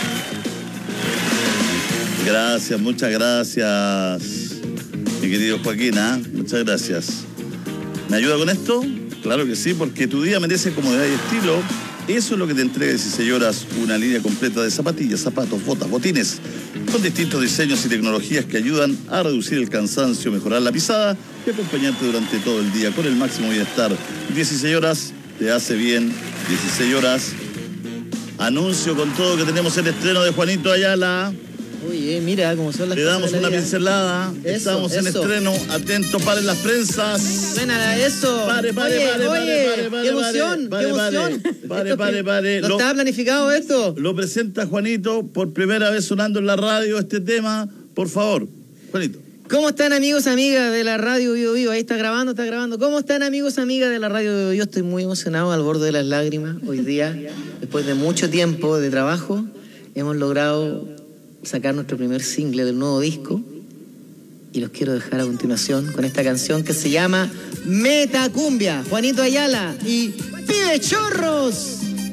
Speaker 16: Gracias, muchas gracias, mi querido Joaquín, ¿eh? Muchas gracias. ¿Me ayuda con esto? Claro que sí, porque tu día merece comodidad y estilo. Eso es lo que te entrega dieciséis horas, una línea completa de zapatillas, zapatos, botas, botines, con distintos diseños y tecnologías que ayudan a reducir el cansancio, mejorar la pisada y acompañarte durante todo el día con el máximo bienestar. dieciséis horas te hace bien, dieciséis horas. Anuncio con todo que tenemos el estreno de Juanito Ayala.
Speaker 18: Oye, mira cómo son las
Speaker 16: Le
Speaker 18: cosas
Speaker 16: damos
Speaker 18: de la
Speaker 16: una
Speaker 18: vida.
Speaker 16: pincelada.
Speaker 18: Eso,
Speaker 16: Estamos en
Speaker 18: eso.
Speaker 16: estreno. Atentos, paren las prensas.
Speaker 18: Suena eso.
Speaker 16: Pare, pare,
Speaker 18: oye,
Speaker 16: pare,
Speaker 18: oye,
Speaker 16: pare, pare, pare,
Speaker 18: qué emoción,
Speaker 16: pare,
Speaker 18: qué
Speaker 16: pare,
Speaker 18: emoción.
Speaker 16: pare,
Speaker 18: Esto
Speaker 16: pare,
Speaker 18: que-
Speaker 16: pare.
Speaker 18: ¿No
Speaker 16: Lo-
Speaker 18: estaba planificado esto?
Speaker 16: Lo presenta Juanito por primera vez sonando en la radio este tema. Por favor, Juanito.
Speaker 18: ¿Cómo están amigos, amigas de la radio Vivo Vivo? Ahí está grabando, está grabando. ¿Cómo están amigos, amigas de la radio Vivo Vivo? Estoy muy emocionado, al borde de las lágrimas. Hoy día, después de mucho tiempo de trabajo, hemos logrado sacar nuestro primer single del nuevo disco. Y los quiero dejar a continuación con esta canción que se llama Metacumbia. Juanito Ayala y Pibe Chorros.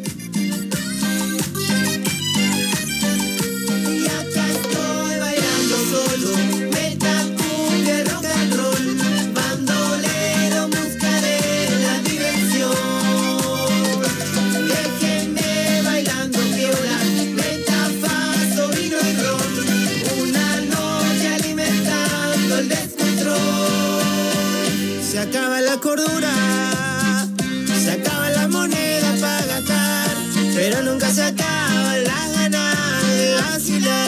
Speaker 29: Y acá estoy bailando solo, metacumbia, rock and roll, bandolero, busca de la diversión. Déjenme bailando viola, metafaso, vino y ron, una noche alimentando el descontrol. Se acaba la cordura, se acaba la moneda para gastar, pero nunca se acaba la ganas de vacilar.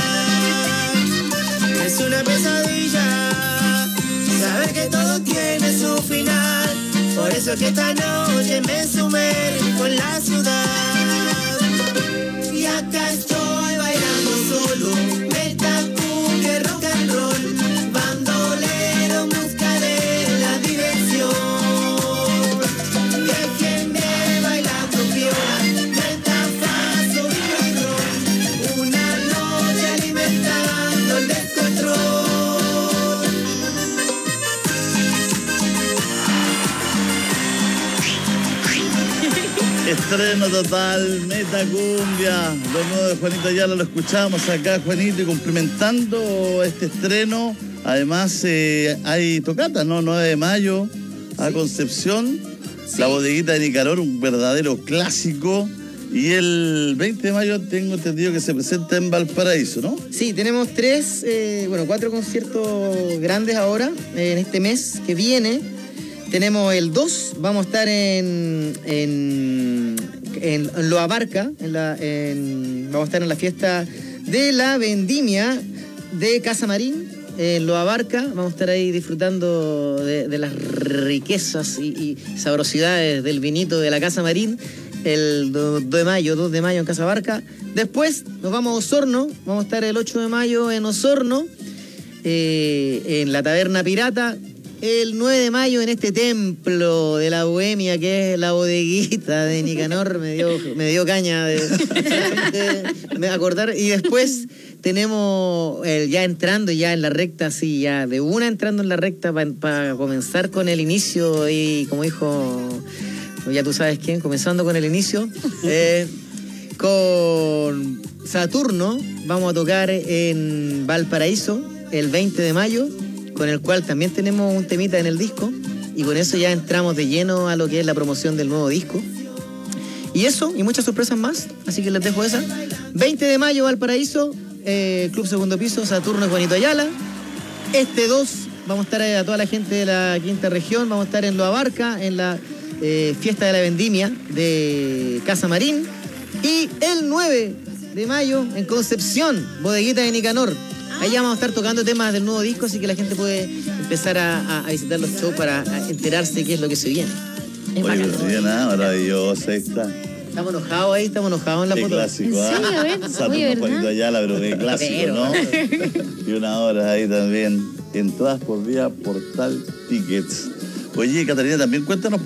Speaker 29: Es una pesadilla saber que todo tiene su final, por eso que esta noche me sumerjo en la ciudad. Y acá estoy bailando solo, metacumbia, rock and roll, bandolero en busca de la diversión. Déjenme bailando viola, metafaso, vino y ron, una noche alimentando el descontrol.
Speaker 16: Estreno total, Metacumbia. Lo nuevo de Juanito Ayala lo escuchamos acá, Juanito, y complementando este estreno. Además, eh, hay tocatas, ¿no? nueve de mayo a Concepción. La bodeguita de Nicanor, un verdadero clásico. Y el veinte de mayo tengo entendido que se presenta en Valparaíso, ¿no?
Speaker 18: Sí, tenemos tres, eh, bueno, cuatro conciertos grandes ahora, eh, en este mes que viene. Tenemos el dos, vamos a estar en, en, en, en Lo Abarca, en la, en, vamos a estar en la fiesta de la vendimia de Casa Marín, en Lo Abarca. Vamos a estar ahí disfrutando de, de las riquezas y, y sabrosidades del vinito de la Casa Marín. El dos de mayo, dos de mayo en Casa Abarca. Después nos vamos a Osorno, vamos a estar el ocho de mayo en Osorno, eh, en la Taberna Pirata. El nueve de mayo en este templo de la bohemia que es la bodeguita de Nicanor. Me dio, me dio caña de, de, de acordar. Y después tenemos el, ya entrando ya en la recta, sí, ya de una entrando en la recta para pa comenzar con el inicio y como dijo, ya tú sabes quién, comenzando con el inicio, eh, con Saturno. Vamos a tocar en Valparaíso el veinte de mayo, con el cual también tenemos un temita en el disco, y con eso ya entramos de lleno a lo que es la promoción del nuevo disco. Y eso, y muchas sorpresas más, así que les dejo esa. veinte de mayo, Valparaíso, eh, Club Segundo Piso, Saturno y Juanito Ayala. Este dos vamos a estar a toda la gente de la quinta región, vamos a estar en Lo Abarca, en la eh, fiesta de la vendimia de Casa Marín. Y el nueve de mayo en Concepción, Bodeguita de Nicanor. Ahí ya vamos a estar tocando temas del nuevo disco, así que la gente puede empezar a, a, a visitar los shows para enterarse de qué es lo que se viene. Es
Speaker 16: Oye,
Speaker 18: bacán.
Speaker 16: pero nada, maravilloso, ahí está.
Speaker 18: Estamos enojados ahí, estamos enojados en la
Speaker 16: Qué
Speaker 18: foto.
Speaker 16: clásico,
Speaker 18: ¿En serio,
Speaker 16: ¿ah?
Speaker 18: ven?
Speaker 16: Saturno
Speaker 18: Oye, ¿verdad?
Speaker 16: Juanito Ayala, pero qué clásico,
Speaker 18: Pero,
Speaker 16: ¿no? Y una hora ahí también. Entradas por día, Portal Tickets. Oye, Catalina, también cuéntanos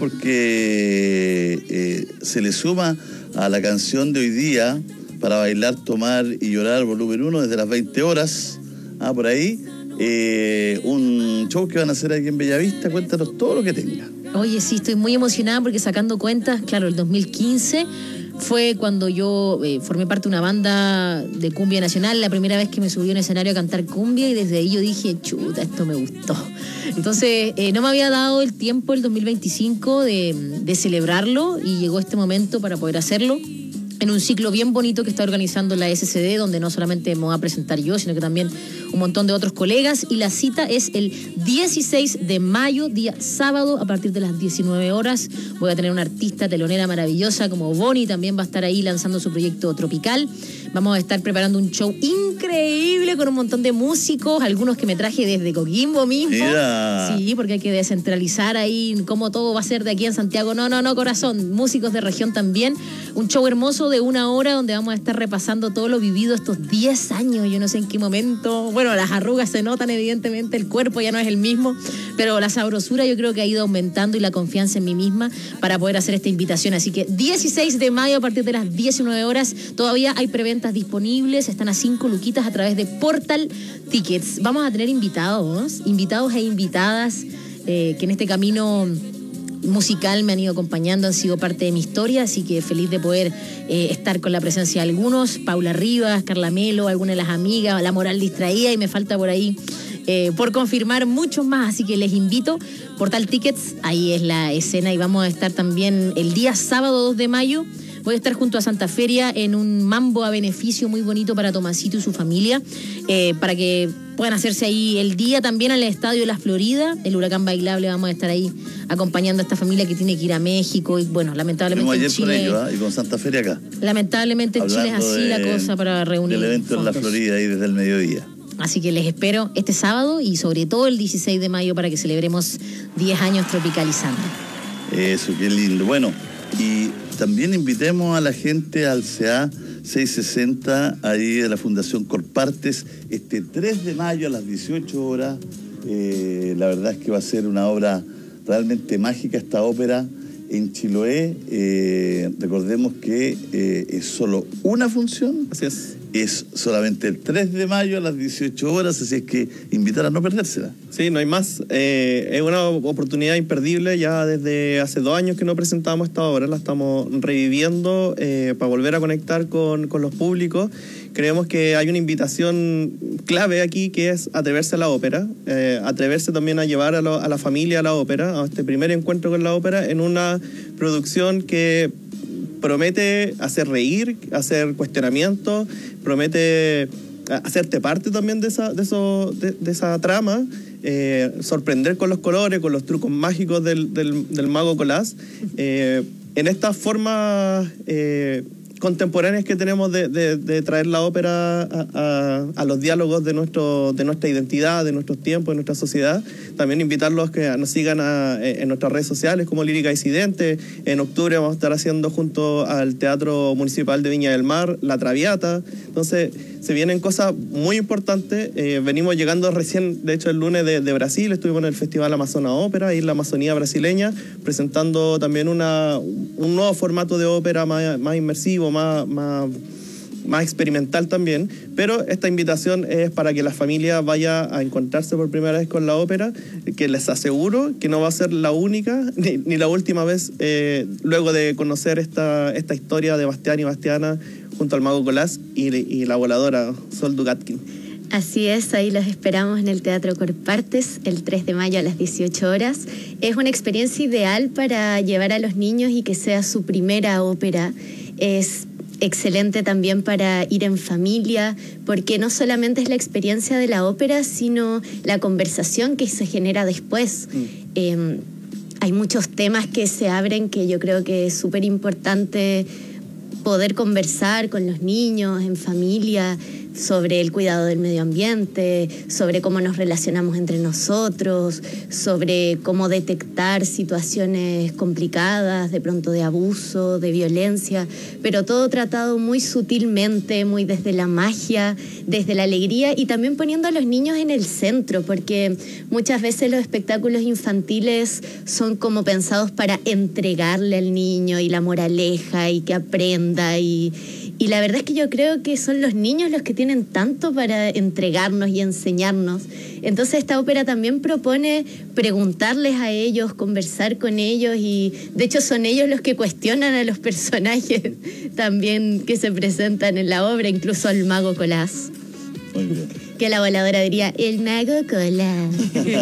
Speaker 16: porque eh, se le suma a la canción de hoy día para bailar, tomar y llorar, volumen uno, desde las veinte horas. Ah, por ahí. Eh, un show que van a hacer aquí en Bellavista. Cuéntanos todo lo que tenga.
Speaker 19: Oye, sí, estoy muy emocionada porque sacando cuentas, claro, el dos mil quince fue cuando yo eh, formé parte de una banda de cumbia nacional, la primera vez que me subí a un escenario a cantar cumbia, y desde ahí yo dije, chuta, esto me gustó. Entonces, eh, no me había dado el tiempo el dos mil veinticinco de, de celebrarlo, y llegó este momento para poder hacerlo en un ciclo bien bonito que está organizando la S C D, donde no solamente me voy a presentar yo, sino que también un montón de otros colegas. Y la cita es el dieciséis de mayo, día sábado, a partir de las diecinueve horas. Voy a tener una artista telonera maravillosa como Bonnie, también va a estar ahí lanzando su proyecto Tropical. Vamos a estar preparando un show increíble con un montón de músicos, algunos que me traje desde Coquimbo mismo.
Speaker 16: Mira.
Speaker 19: Sí, porque hay que descentralizar ahí cómo todo va a ser de aquí en Santiago. No, no, no, corazón. Músicos de región también. Un show hermoso de una hora donde vamos a estar repasando todo lo vivido estos diez años. Yo no sé en qué momento. Bueno, las arrugas se notan, evidentemente, el cuerpo ya no es el mismo, pero la sabrosura yo creo que ha ido aumentando, y la confianza en mí misma para poder hacer esta invitación. Así que dieciséis de mayo a partir de las diecinueve horas, todavía hay preventas disponibles, están a cinco luquitas a través de Portal Tickets. Vamos a tener invitados, invitados e invitadas eh, que en este camino musical me han ido acompañando, han sido parte de mi historia, así que feliz de poder eh, estar con la presencia de algunos, Paula Rivas, Carla Melo, algunas de las amigas, La Moral Distraída, y me falta por ahí eh, por confirmar muchos más, así que les invito. Portal Tickets, ahí es la escena, y vamos a estar también el día sábado dos de mayo. Voy a estar junto a Santa Feria en un mambo a beneficio muy bonito para Tomasito y su familia, eh, para que puedan hacerse ahí el día. También al Estadio de la Florida, el Huracán Bailable, vamos a estar ahí acompañando a esta familia que tiene que ir a México, y bueno, lamentablemente
Speaker 16: ayer
Speaker 19: en Chile,
Speaker 16: con ellos, ¿eh? Y con Santa Feria acá.
Speaker 19: Lamentablemente en Chile es
Speaker 16: Hablando
Speaker 19: así
Speaker 16: de,
Speaker 19: la cosa para reunir
Speaker 16: el evento
Speaker 19: fondos.
Speaker 16: en la Florida ahí desde el mediodía.
Speaker 19: Así que les espero este sábado y sobre todo el dieciséis de mayo para que celebremos diez años tropicalizando.
Speaker 16: Eso, qué lindo. Bueno, y también invitemos a la gente al C A seiscientos sesenta, ahí de la Fundación Corpartes, este tres de mayo a las dieciocho horas. Eh, la verdad es que va a ser una obra realmente mágica esta ópera en Chiloé. Eh, recordemos que eh, es solo una función.
Speaker 20: Así es.
Speaker 16: Es solamente el tres de mayo a las dieciocho horas, así es que invitar a no perdérsela.
Speaker 20: Sí, no hay más. Eh, es una oportunidad imperdible. Ya desde hace dos años que no presentamos esta obra, la estamos reviviendo eh, para volver a conectar con, con los públicos. Creemos que hay una invitación clave aquí, que es atreverse a la ópera, eh, atreverse también a llevar a, lo, a la familia a la ópera, a este primer encuentro con la ópera, en una producción que promete hacer reír, hacer cuestionamientos, promete hacerte parte también de esa, de eso, de, de esa trama, eh, sorprender con los colores, con los trucos mágicos del, del, del mago Colás, eh, en estas formas eh, contemporáneas que tenemos de, de, de traer la ópera a, a, a los diálogos de, nuestro, de nuestra identidad, de nuestros tiempos, de nuestra sociedad. También invitarlos a que nos sigan a, en nuestras redes sociales como Lírica Disidente. En octubre vamos a estar haciendo junto al Teatro Municipal de Viña del Mar La Traviata. Entonces se vienen cosas muy importantes. Eh, venimos llegando recién, de hecho el lunes de, de Brasil, estuvimos en el Festival Amazona Ópera, y la Amazonía brasileña, presentando también una, un nuevo formato de ópera más, más inmersivo, más, más, más experimental también. Pero esta invitación es para que la familia vaya a encontrarse por primera vez con la ópera, que les aseguro que no va a ser la única ni, ni la última vez, eh, luego de conocer esta, esta historia de Bastián y Bastiana junto al mago Colás y, y la voladora Sol Dugatkin.
Speaker 14: Así es, ahí los esperamos en el Teatro Corpartes el tres de mayo a las dieciocho horas. Es una experiencia ideal para llevar a los niños y que sea su primera ópera. Es excelente también para ir en familia, porque no solamente es la experiencia de la ópera, sino la conversación que se genera después. Mm. Eh, hay muchos temas que se abren que yo creo que es súper importante poder conversar con los niños en familia sobre el cuidado del medio ambiente, sobre cómo nos relacionamos entre nosotros, sobre cómo detectar situaciones complicadas, de pronto de abuso, de violencia, pero todo tratado muy sutilmente, muy desde la magia, desde la alegría y también poniendo a los niños en el centro, porque muchas veces los espectáculos infantiles son como pensados para entregarle al niño y la moraleja y que aprenda y... Y la verdad es que yo creo que son los niños los que tienen tanto para entregarnos y enseñarnos. Entonces esta ópera también propone preguntarles a ellos, conversar con ellos y de hecho son ellos los que cuestionan a los personajes también que se presentan en la obra, incluso al mago Colás.
Speaker 16: Muy bien.
Speaker 14: Que la voladora diría, el mago Colás.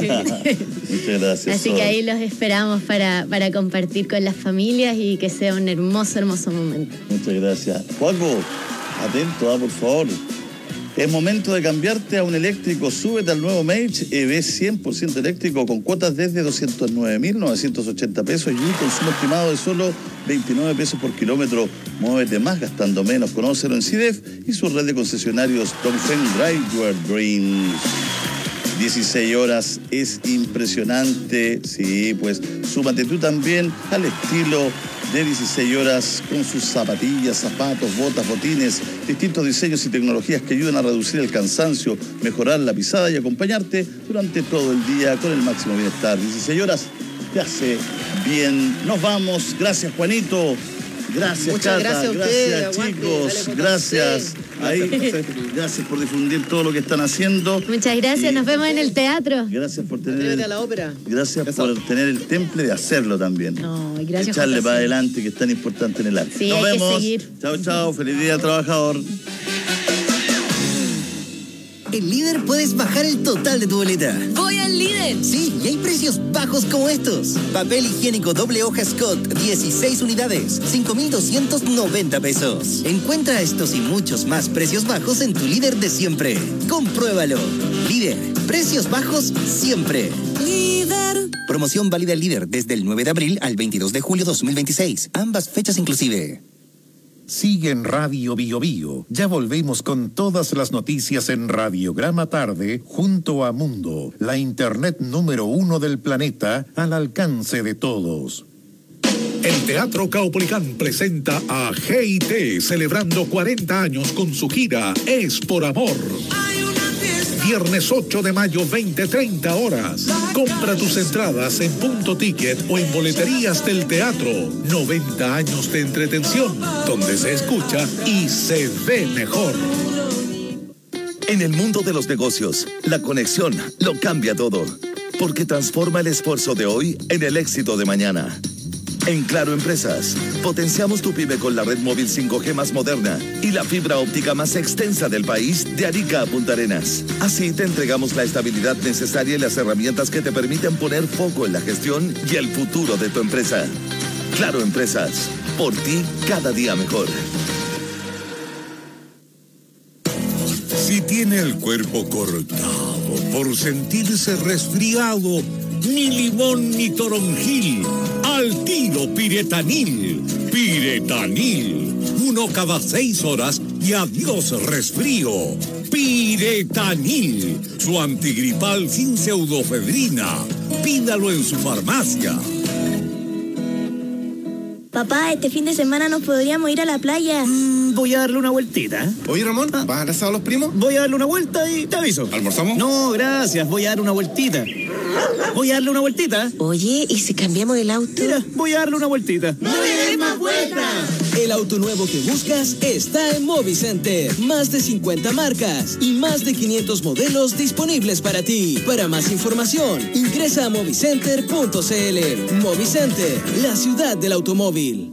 Speaker 16: Muchas gracias.
Speaker 14: Así que ahí los esperamos para, para compartir con las familias y que sea un hermoso, hermoso momento.
Speaker 16: Muchas gracias. Juaco, atento, ah, por favor. Es momento de cambiarte a un eléctrico. Súbete al nuevo Mage E V cien por ciento eléctrico con cuotas desde doscientos nueve mil novecientos ochenta pesos y un consumo estimado de solo veintinueve pesos por kilómetro. Muévete más gastando menos. Conócelo en C I D E F y su red de concesionarios Dongfeng Drive Your Dreams. dieciséis horas es impresionante. Sí, pues súmate tú también al estilo de dieciséis horas con sus zapatillas, zapatos, botas, botines, distintos diseños y tecnologías que ayudan a reducir el cansancio, mejorar la pisada y acompañarte durante todo el día con el máximo bienestar. dieciséis horas te hace bien. Nos vamos. Gracias, Juanito. Gracias,
Speaker 18: Muchas
Speaker 16: Cata.
Speaker 18: gracias a ustedes,
Speaker 16: Gracias,
Speaker 18: aguante,
Speaker 16: chicos.
Speaker 18: dale,
Speaker 16: Gracias. Ahí, gracias por difundir todo lo que están haciendo.
Speaker 14: Muchas gracias,
Speaker 16: Y
Speaker 14: nos vemos en el teatro.
Speaker 16: Gracias por tener
Speaker 18: Atrévete
Speaker 16: el,
Speaker 18: a la ópera.
Speaker 16: gracias por tener el temple de hacerlo también.
Speaker 14: No, y gracias,
Speaker 16: Echarle
Speaker 14: J C.
Speaker 16: para adelante, que es tan importante en el arte.
Speaker 14: Sí,
Speaker 16: Nos
Speaker 14: hay que
Speaker 16: vemos.
Speaker 14: seguir.
Speaker 16: Chao, chao. Feliz día, trabajador.
Speaker 2: En Líder puedes bajar el total de tu boleta.
Speaker 28: ¡Voy al Líder!
Speaker 2: Sí, y hay precios bajos como estos. Papel higiénico doble hoja Scott, dieciséis unidades, cinco mil doscientos noventa pesos. Encuentra estos y muchos más precios bajos en tu Líder de siempre. Compruébalo. Líder, precios bajos siempre.
Speaker 28: Líder.
Speaker 2: Promoción válida en Líder desde el nueve de abril al veintidós de julio dos mil veintiséis. Ambas fechas inclusive.
Speaker 3: Sigue en Radio Bio Bio. Ya volvemos con todas las noticias en Radiograma Tarde junto a Mundo, la internet número uno del planeta al alcance de todos. El Teatro Caupolicán presenta a G I T celebrando cuarenta años con su gira Es por Amor. Viernes ocho de mayo, veinte treinta horas. Compra tus entradas en Punto Ticket o en boleterías del teatro. noventa años de entretención, donde se escucha y se ve mejor.
Speaker 5: En el mundo de los negocios, la conexión lo cambia todo, porque transforma el esfuerzo de hoy en el éxito de mañana. En Claro Empresas, potenciamos tu pyme con la red móvil cinco G más moderna y la fibra óptica más extensa del país de Arica a Punta Arenas. Así te entregamos la estabilidad necesaria y las herramientas que te permiten poner foco en la gestión y el futuro de tu empresa. Claro Empresas, por ti cada día mejor.
Speaker 1: Si tiene el cuerpo cortado por sentirse resfriado, ni limón ni toronjil, al tiro Piretanil. Piretanil, uno cada seis horas y adiós resfrío. Piretanil, su antigripal sin pseudofedrina. Pídalo en su farmacia.
Speaker 6: Papá, este fin de semana nos podríamos ir a la playa.
Speaker 25: Mm, voy a darle una vueltita.
Speaker 8: Oye, Ramón, ¿vas al asado a los primos?
Speaker 25: Voy a darle una vuelta y te aviso.
Speaker 8: ¿Almorzamos?
Speaker 25: No, gracias, voy a dar una vueltita. Voy a darle una vueltita.
Speaker 24: Oye, ¿y si cambiamos el auto?
Speaker 25: Mira, voy a darle una vueltita.
Speaker 6: ¡No le des más vueltas!
Speaker 4: El auto nuevo que buscas está en Movicenter. Más de cincuenta marcas y más de quinientos modelos disponibles para ti. Para más información, ingresa a movicenter punto c l. Movicenter, la ciudad del automóvil.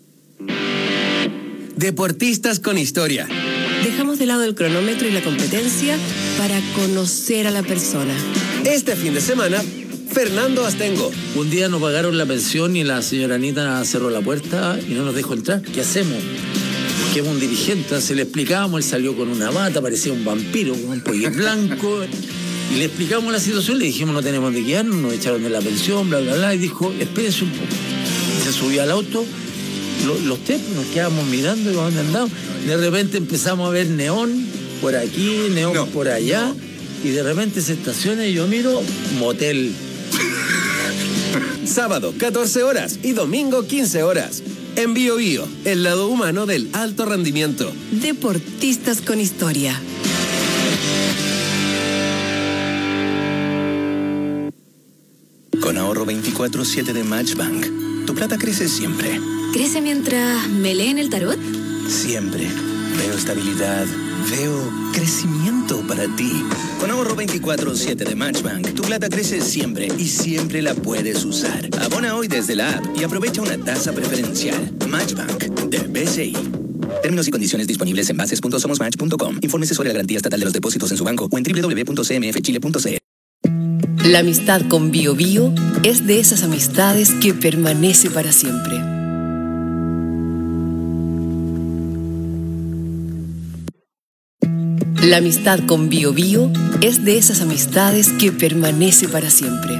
Speaker 27: Deportistas con historia. Dejamos de lado el cronómetro y la competencia para conocer a la persona.
Speaker 17: Este fin de semana, Fernando Astengo.
Speaker 9: Un día nos pagaron la pensión y la señora Anita cerró la puerta y no nos dejó entrar. ¿Qué hacemos?
Speaker 7: que es un dirigente. Entonces le explicábamos, él salió con una bata, parecía un vampiro, con un pollo blanco. Y le explicamos la situación, le dijimos no tenemos de quedarnos, nos echaron de la pensión, bla, bla, bla. Y dijo, espérense un poco. Y se subió al auto, lo, los tres nos quedábamos mirando y a dónde andábamos. De repente empezamos a ver neón por aquí, neón no, por allá. No. Y de repente se estaciona y yo miro, motel.
Speaker 17: Sábado, catorce horas y domingo, quince horas. En Bio Bio, el lado humano del alto rendimiento.
Speaker 27: Deportistas con historia.
Speaker 2: Con ahorro veinticuatro siete de Matchbank, tu plata crece siempre.
Speaker 28: ¿Crece mientras me leen el tarot?
Speaker 2: Siempre. Veo estabilidad, veo crecimiento para ti. Con ahorro veinticuatro siete de Matchbank, tu plata crece siempre y siempre la puedes usar. Abona hoy desde la app y aprovecha una tasa preferencial. Matchbank, de B C I. Términos y condiciones disponibles en bases punto somos match punto com. Infórmese sobre la garantía estatal de los depósitos en su banco o en doble u doble u doble u punto c m f chile punto c l.
Speaker 27: La amistad con Bio Bio es de esas amistades que permanece para siempre. La amistad con Bio Bio es de esas amistades que permanece para siempre.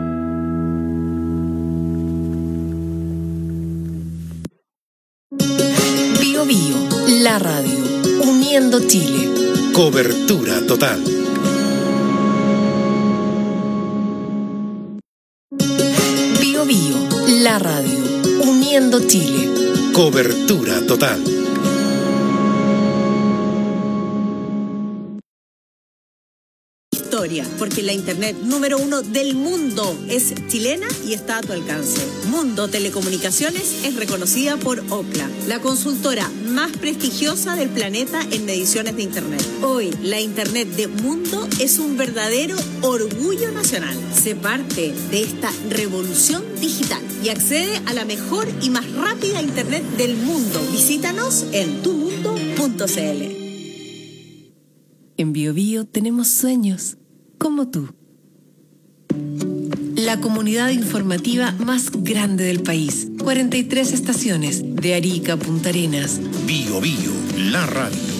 Speaker 27: Bio Bio, la radio, uniendo Chile.
Speaker 3: Cobertura total.
Speaker 27: Bio Bio, la radio, uniendo Chile.
Speaker 3: Cobertura total.
Speaker 14: Porque la internet número uno del mundo es chilena y está a tu alcance. Mundo Telecomunicaciones es reconocida por Ookla, la consultora más prestigiosa del planeta en mediciones de internet. Hoy, la internet de Mundo es un verdadero orgullo nacional. Sé parte de esta revolución digital y accede a la mejor y más rápida internet del mundo. Visítanos en tu mundo punto c l.
Speaker 27: En Bio Bio tenemos sueños. Como tú. La comunidad informativa más grande del país. cuarenta y tres estaciones, de Arica a Punta Arenas.
Speaker 3: Bio Bio, la radio.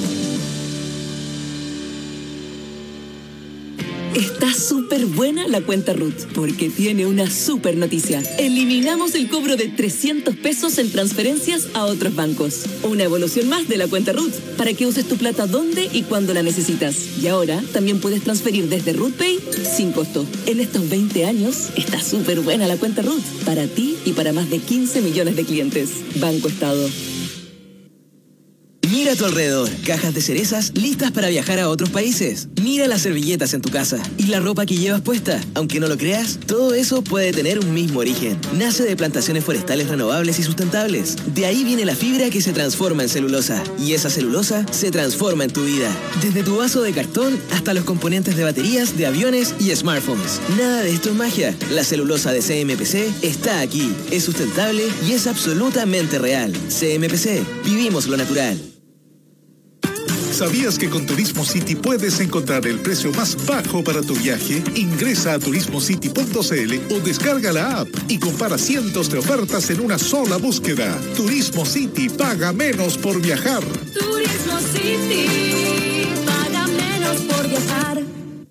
Speaker 9: Está súper buena la cuenta Ruth, porque tiene una súper noticia. Eliminamos el cobro de trescientos pesos en transferencias a otros bancos. Una evolución más de la cuenta Ruth, para que uses tu plata donde y cuando la necesitas. Y ahora también puedes transferir desde RuthPay sin costo. En estos veinte años está súper buena la cuenta Ruth, para ti y para más de quince millones de clientes. Banco Estado.
Speaker 4: Mira a tu alrededor, cajas de cerezas listas para viajar a otros países. Mira las servilletas en tu casa y la ropa que llevas puesta. Aunque no lo creas, todo eso puede tener un mismo origen. Nace de plantaciones forestales renovables y sustentables. De ahí viene la fibra que se transforma en celulosa. Y esa celulosa se transforma en tu vida. Desde tu vaso de cartón hasta los componentes de baterías, de aviones y smartphones. Nada de esto es magia. La celulosa de C M P C está aquí. Es sustentable y es absolutamente real. C M P C, vivimos lo natural.
Speaker 3: ¿Sabías que con Turismo City puedes encontrar el precio más bajo para tu viaje? Ingresa a turismo city punto c l o descarga la app y compara cientos de ofertas en una sola búsqueda. Turismo City, paga menos por viajar.
Speaker 29: Turismo City, paga menos por viajar.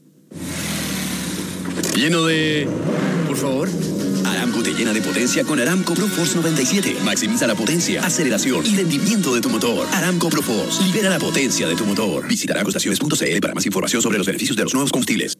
Speaker 10: Lleno de... Por favor. Aramco te llena de potencia con Aramco ProForce noventa y siete. Maximiza la potencia, aceleración y rendimiento de tu motor. Aramco ProForce libera la potencia de tu motor. Visita aramco estaciones punto c l para más información sobre los beneficios de los nuevos combustibles.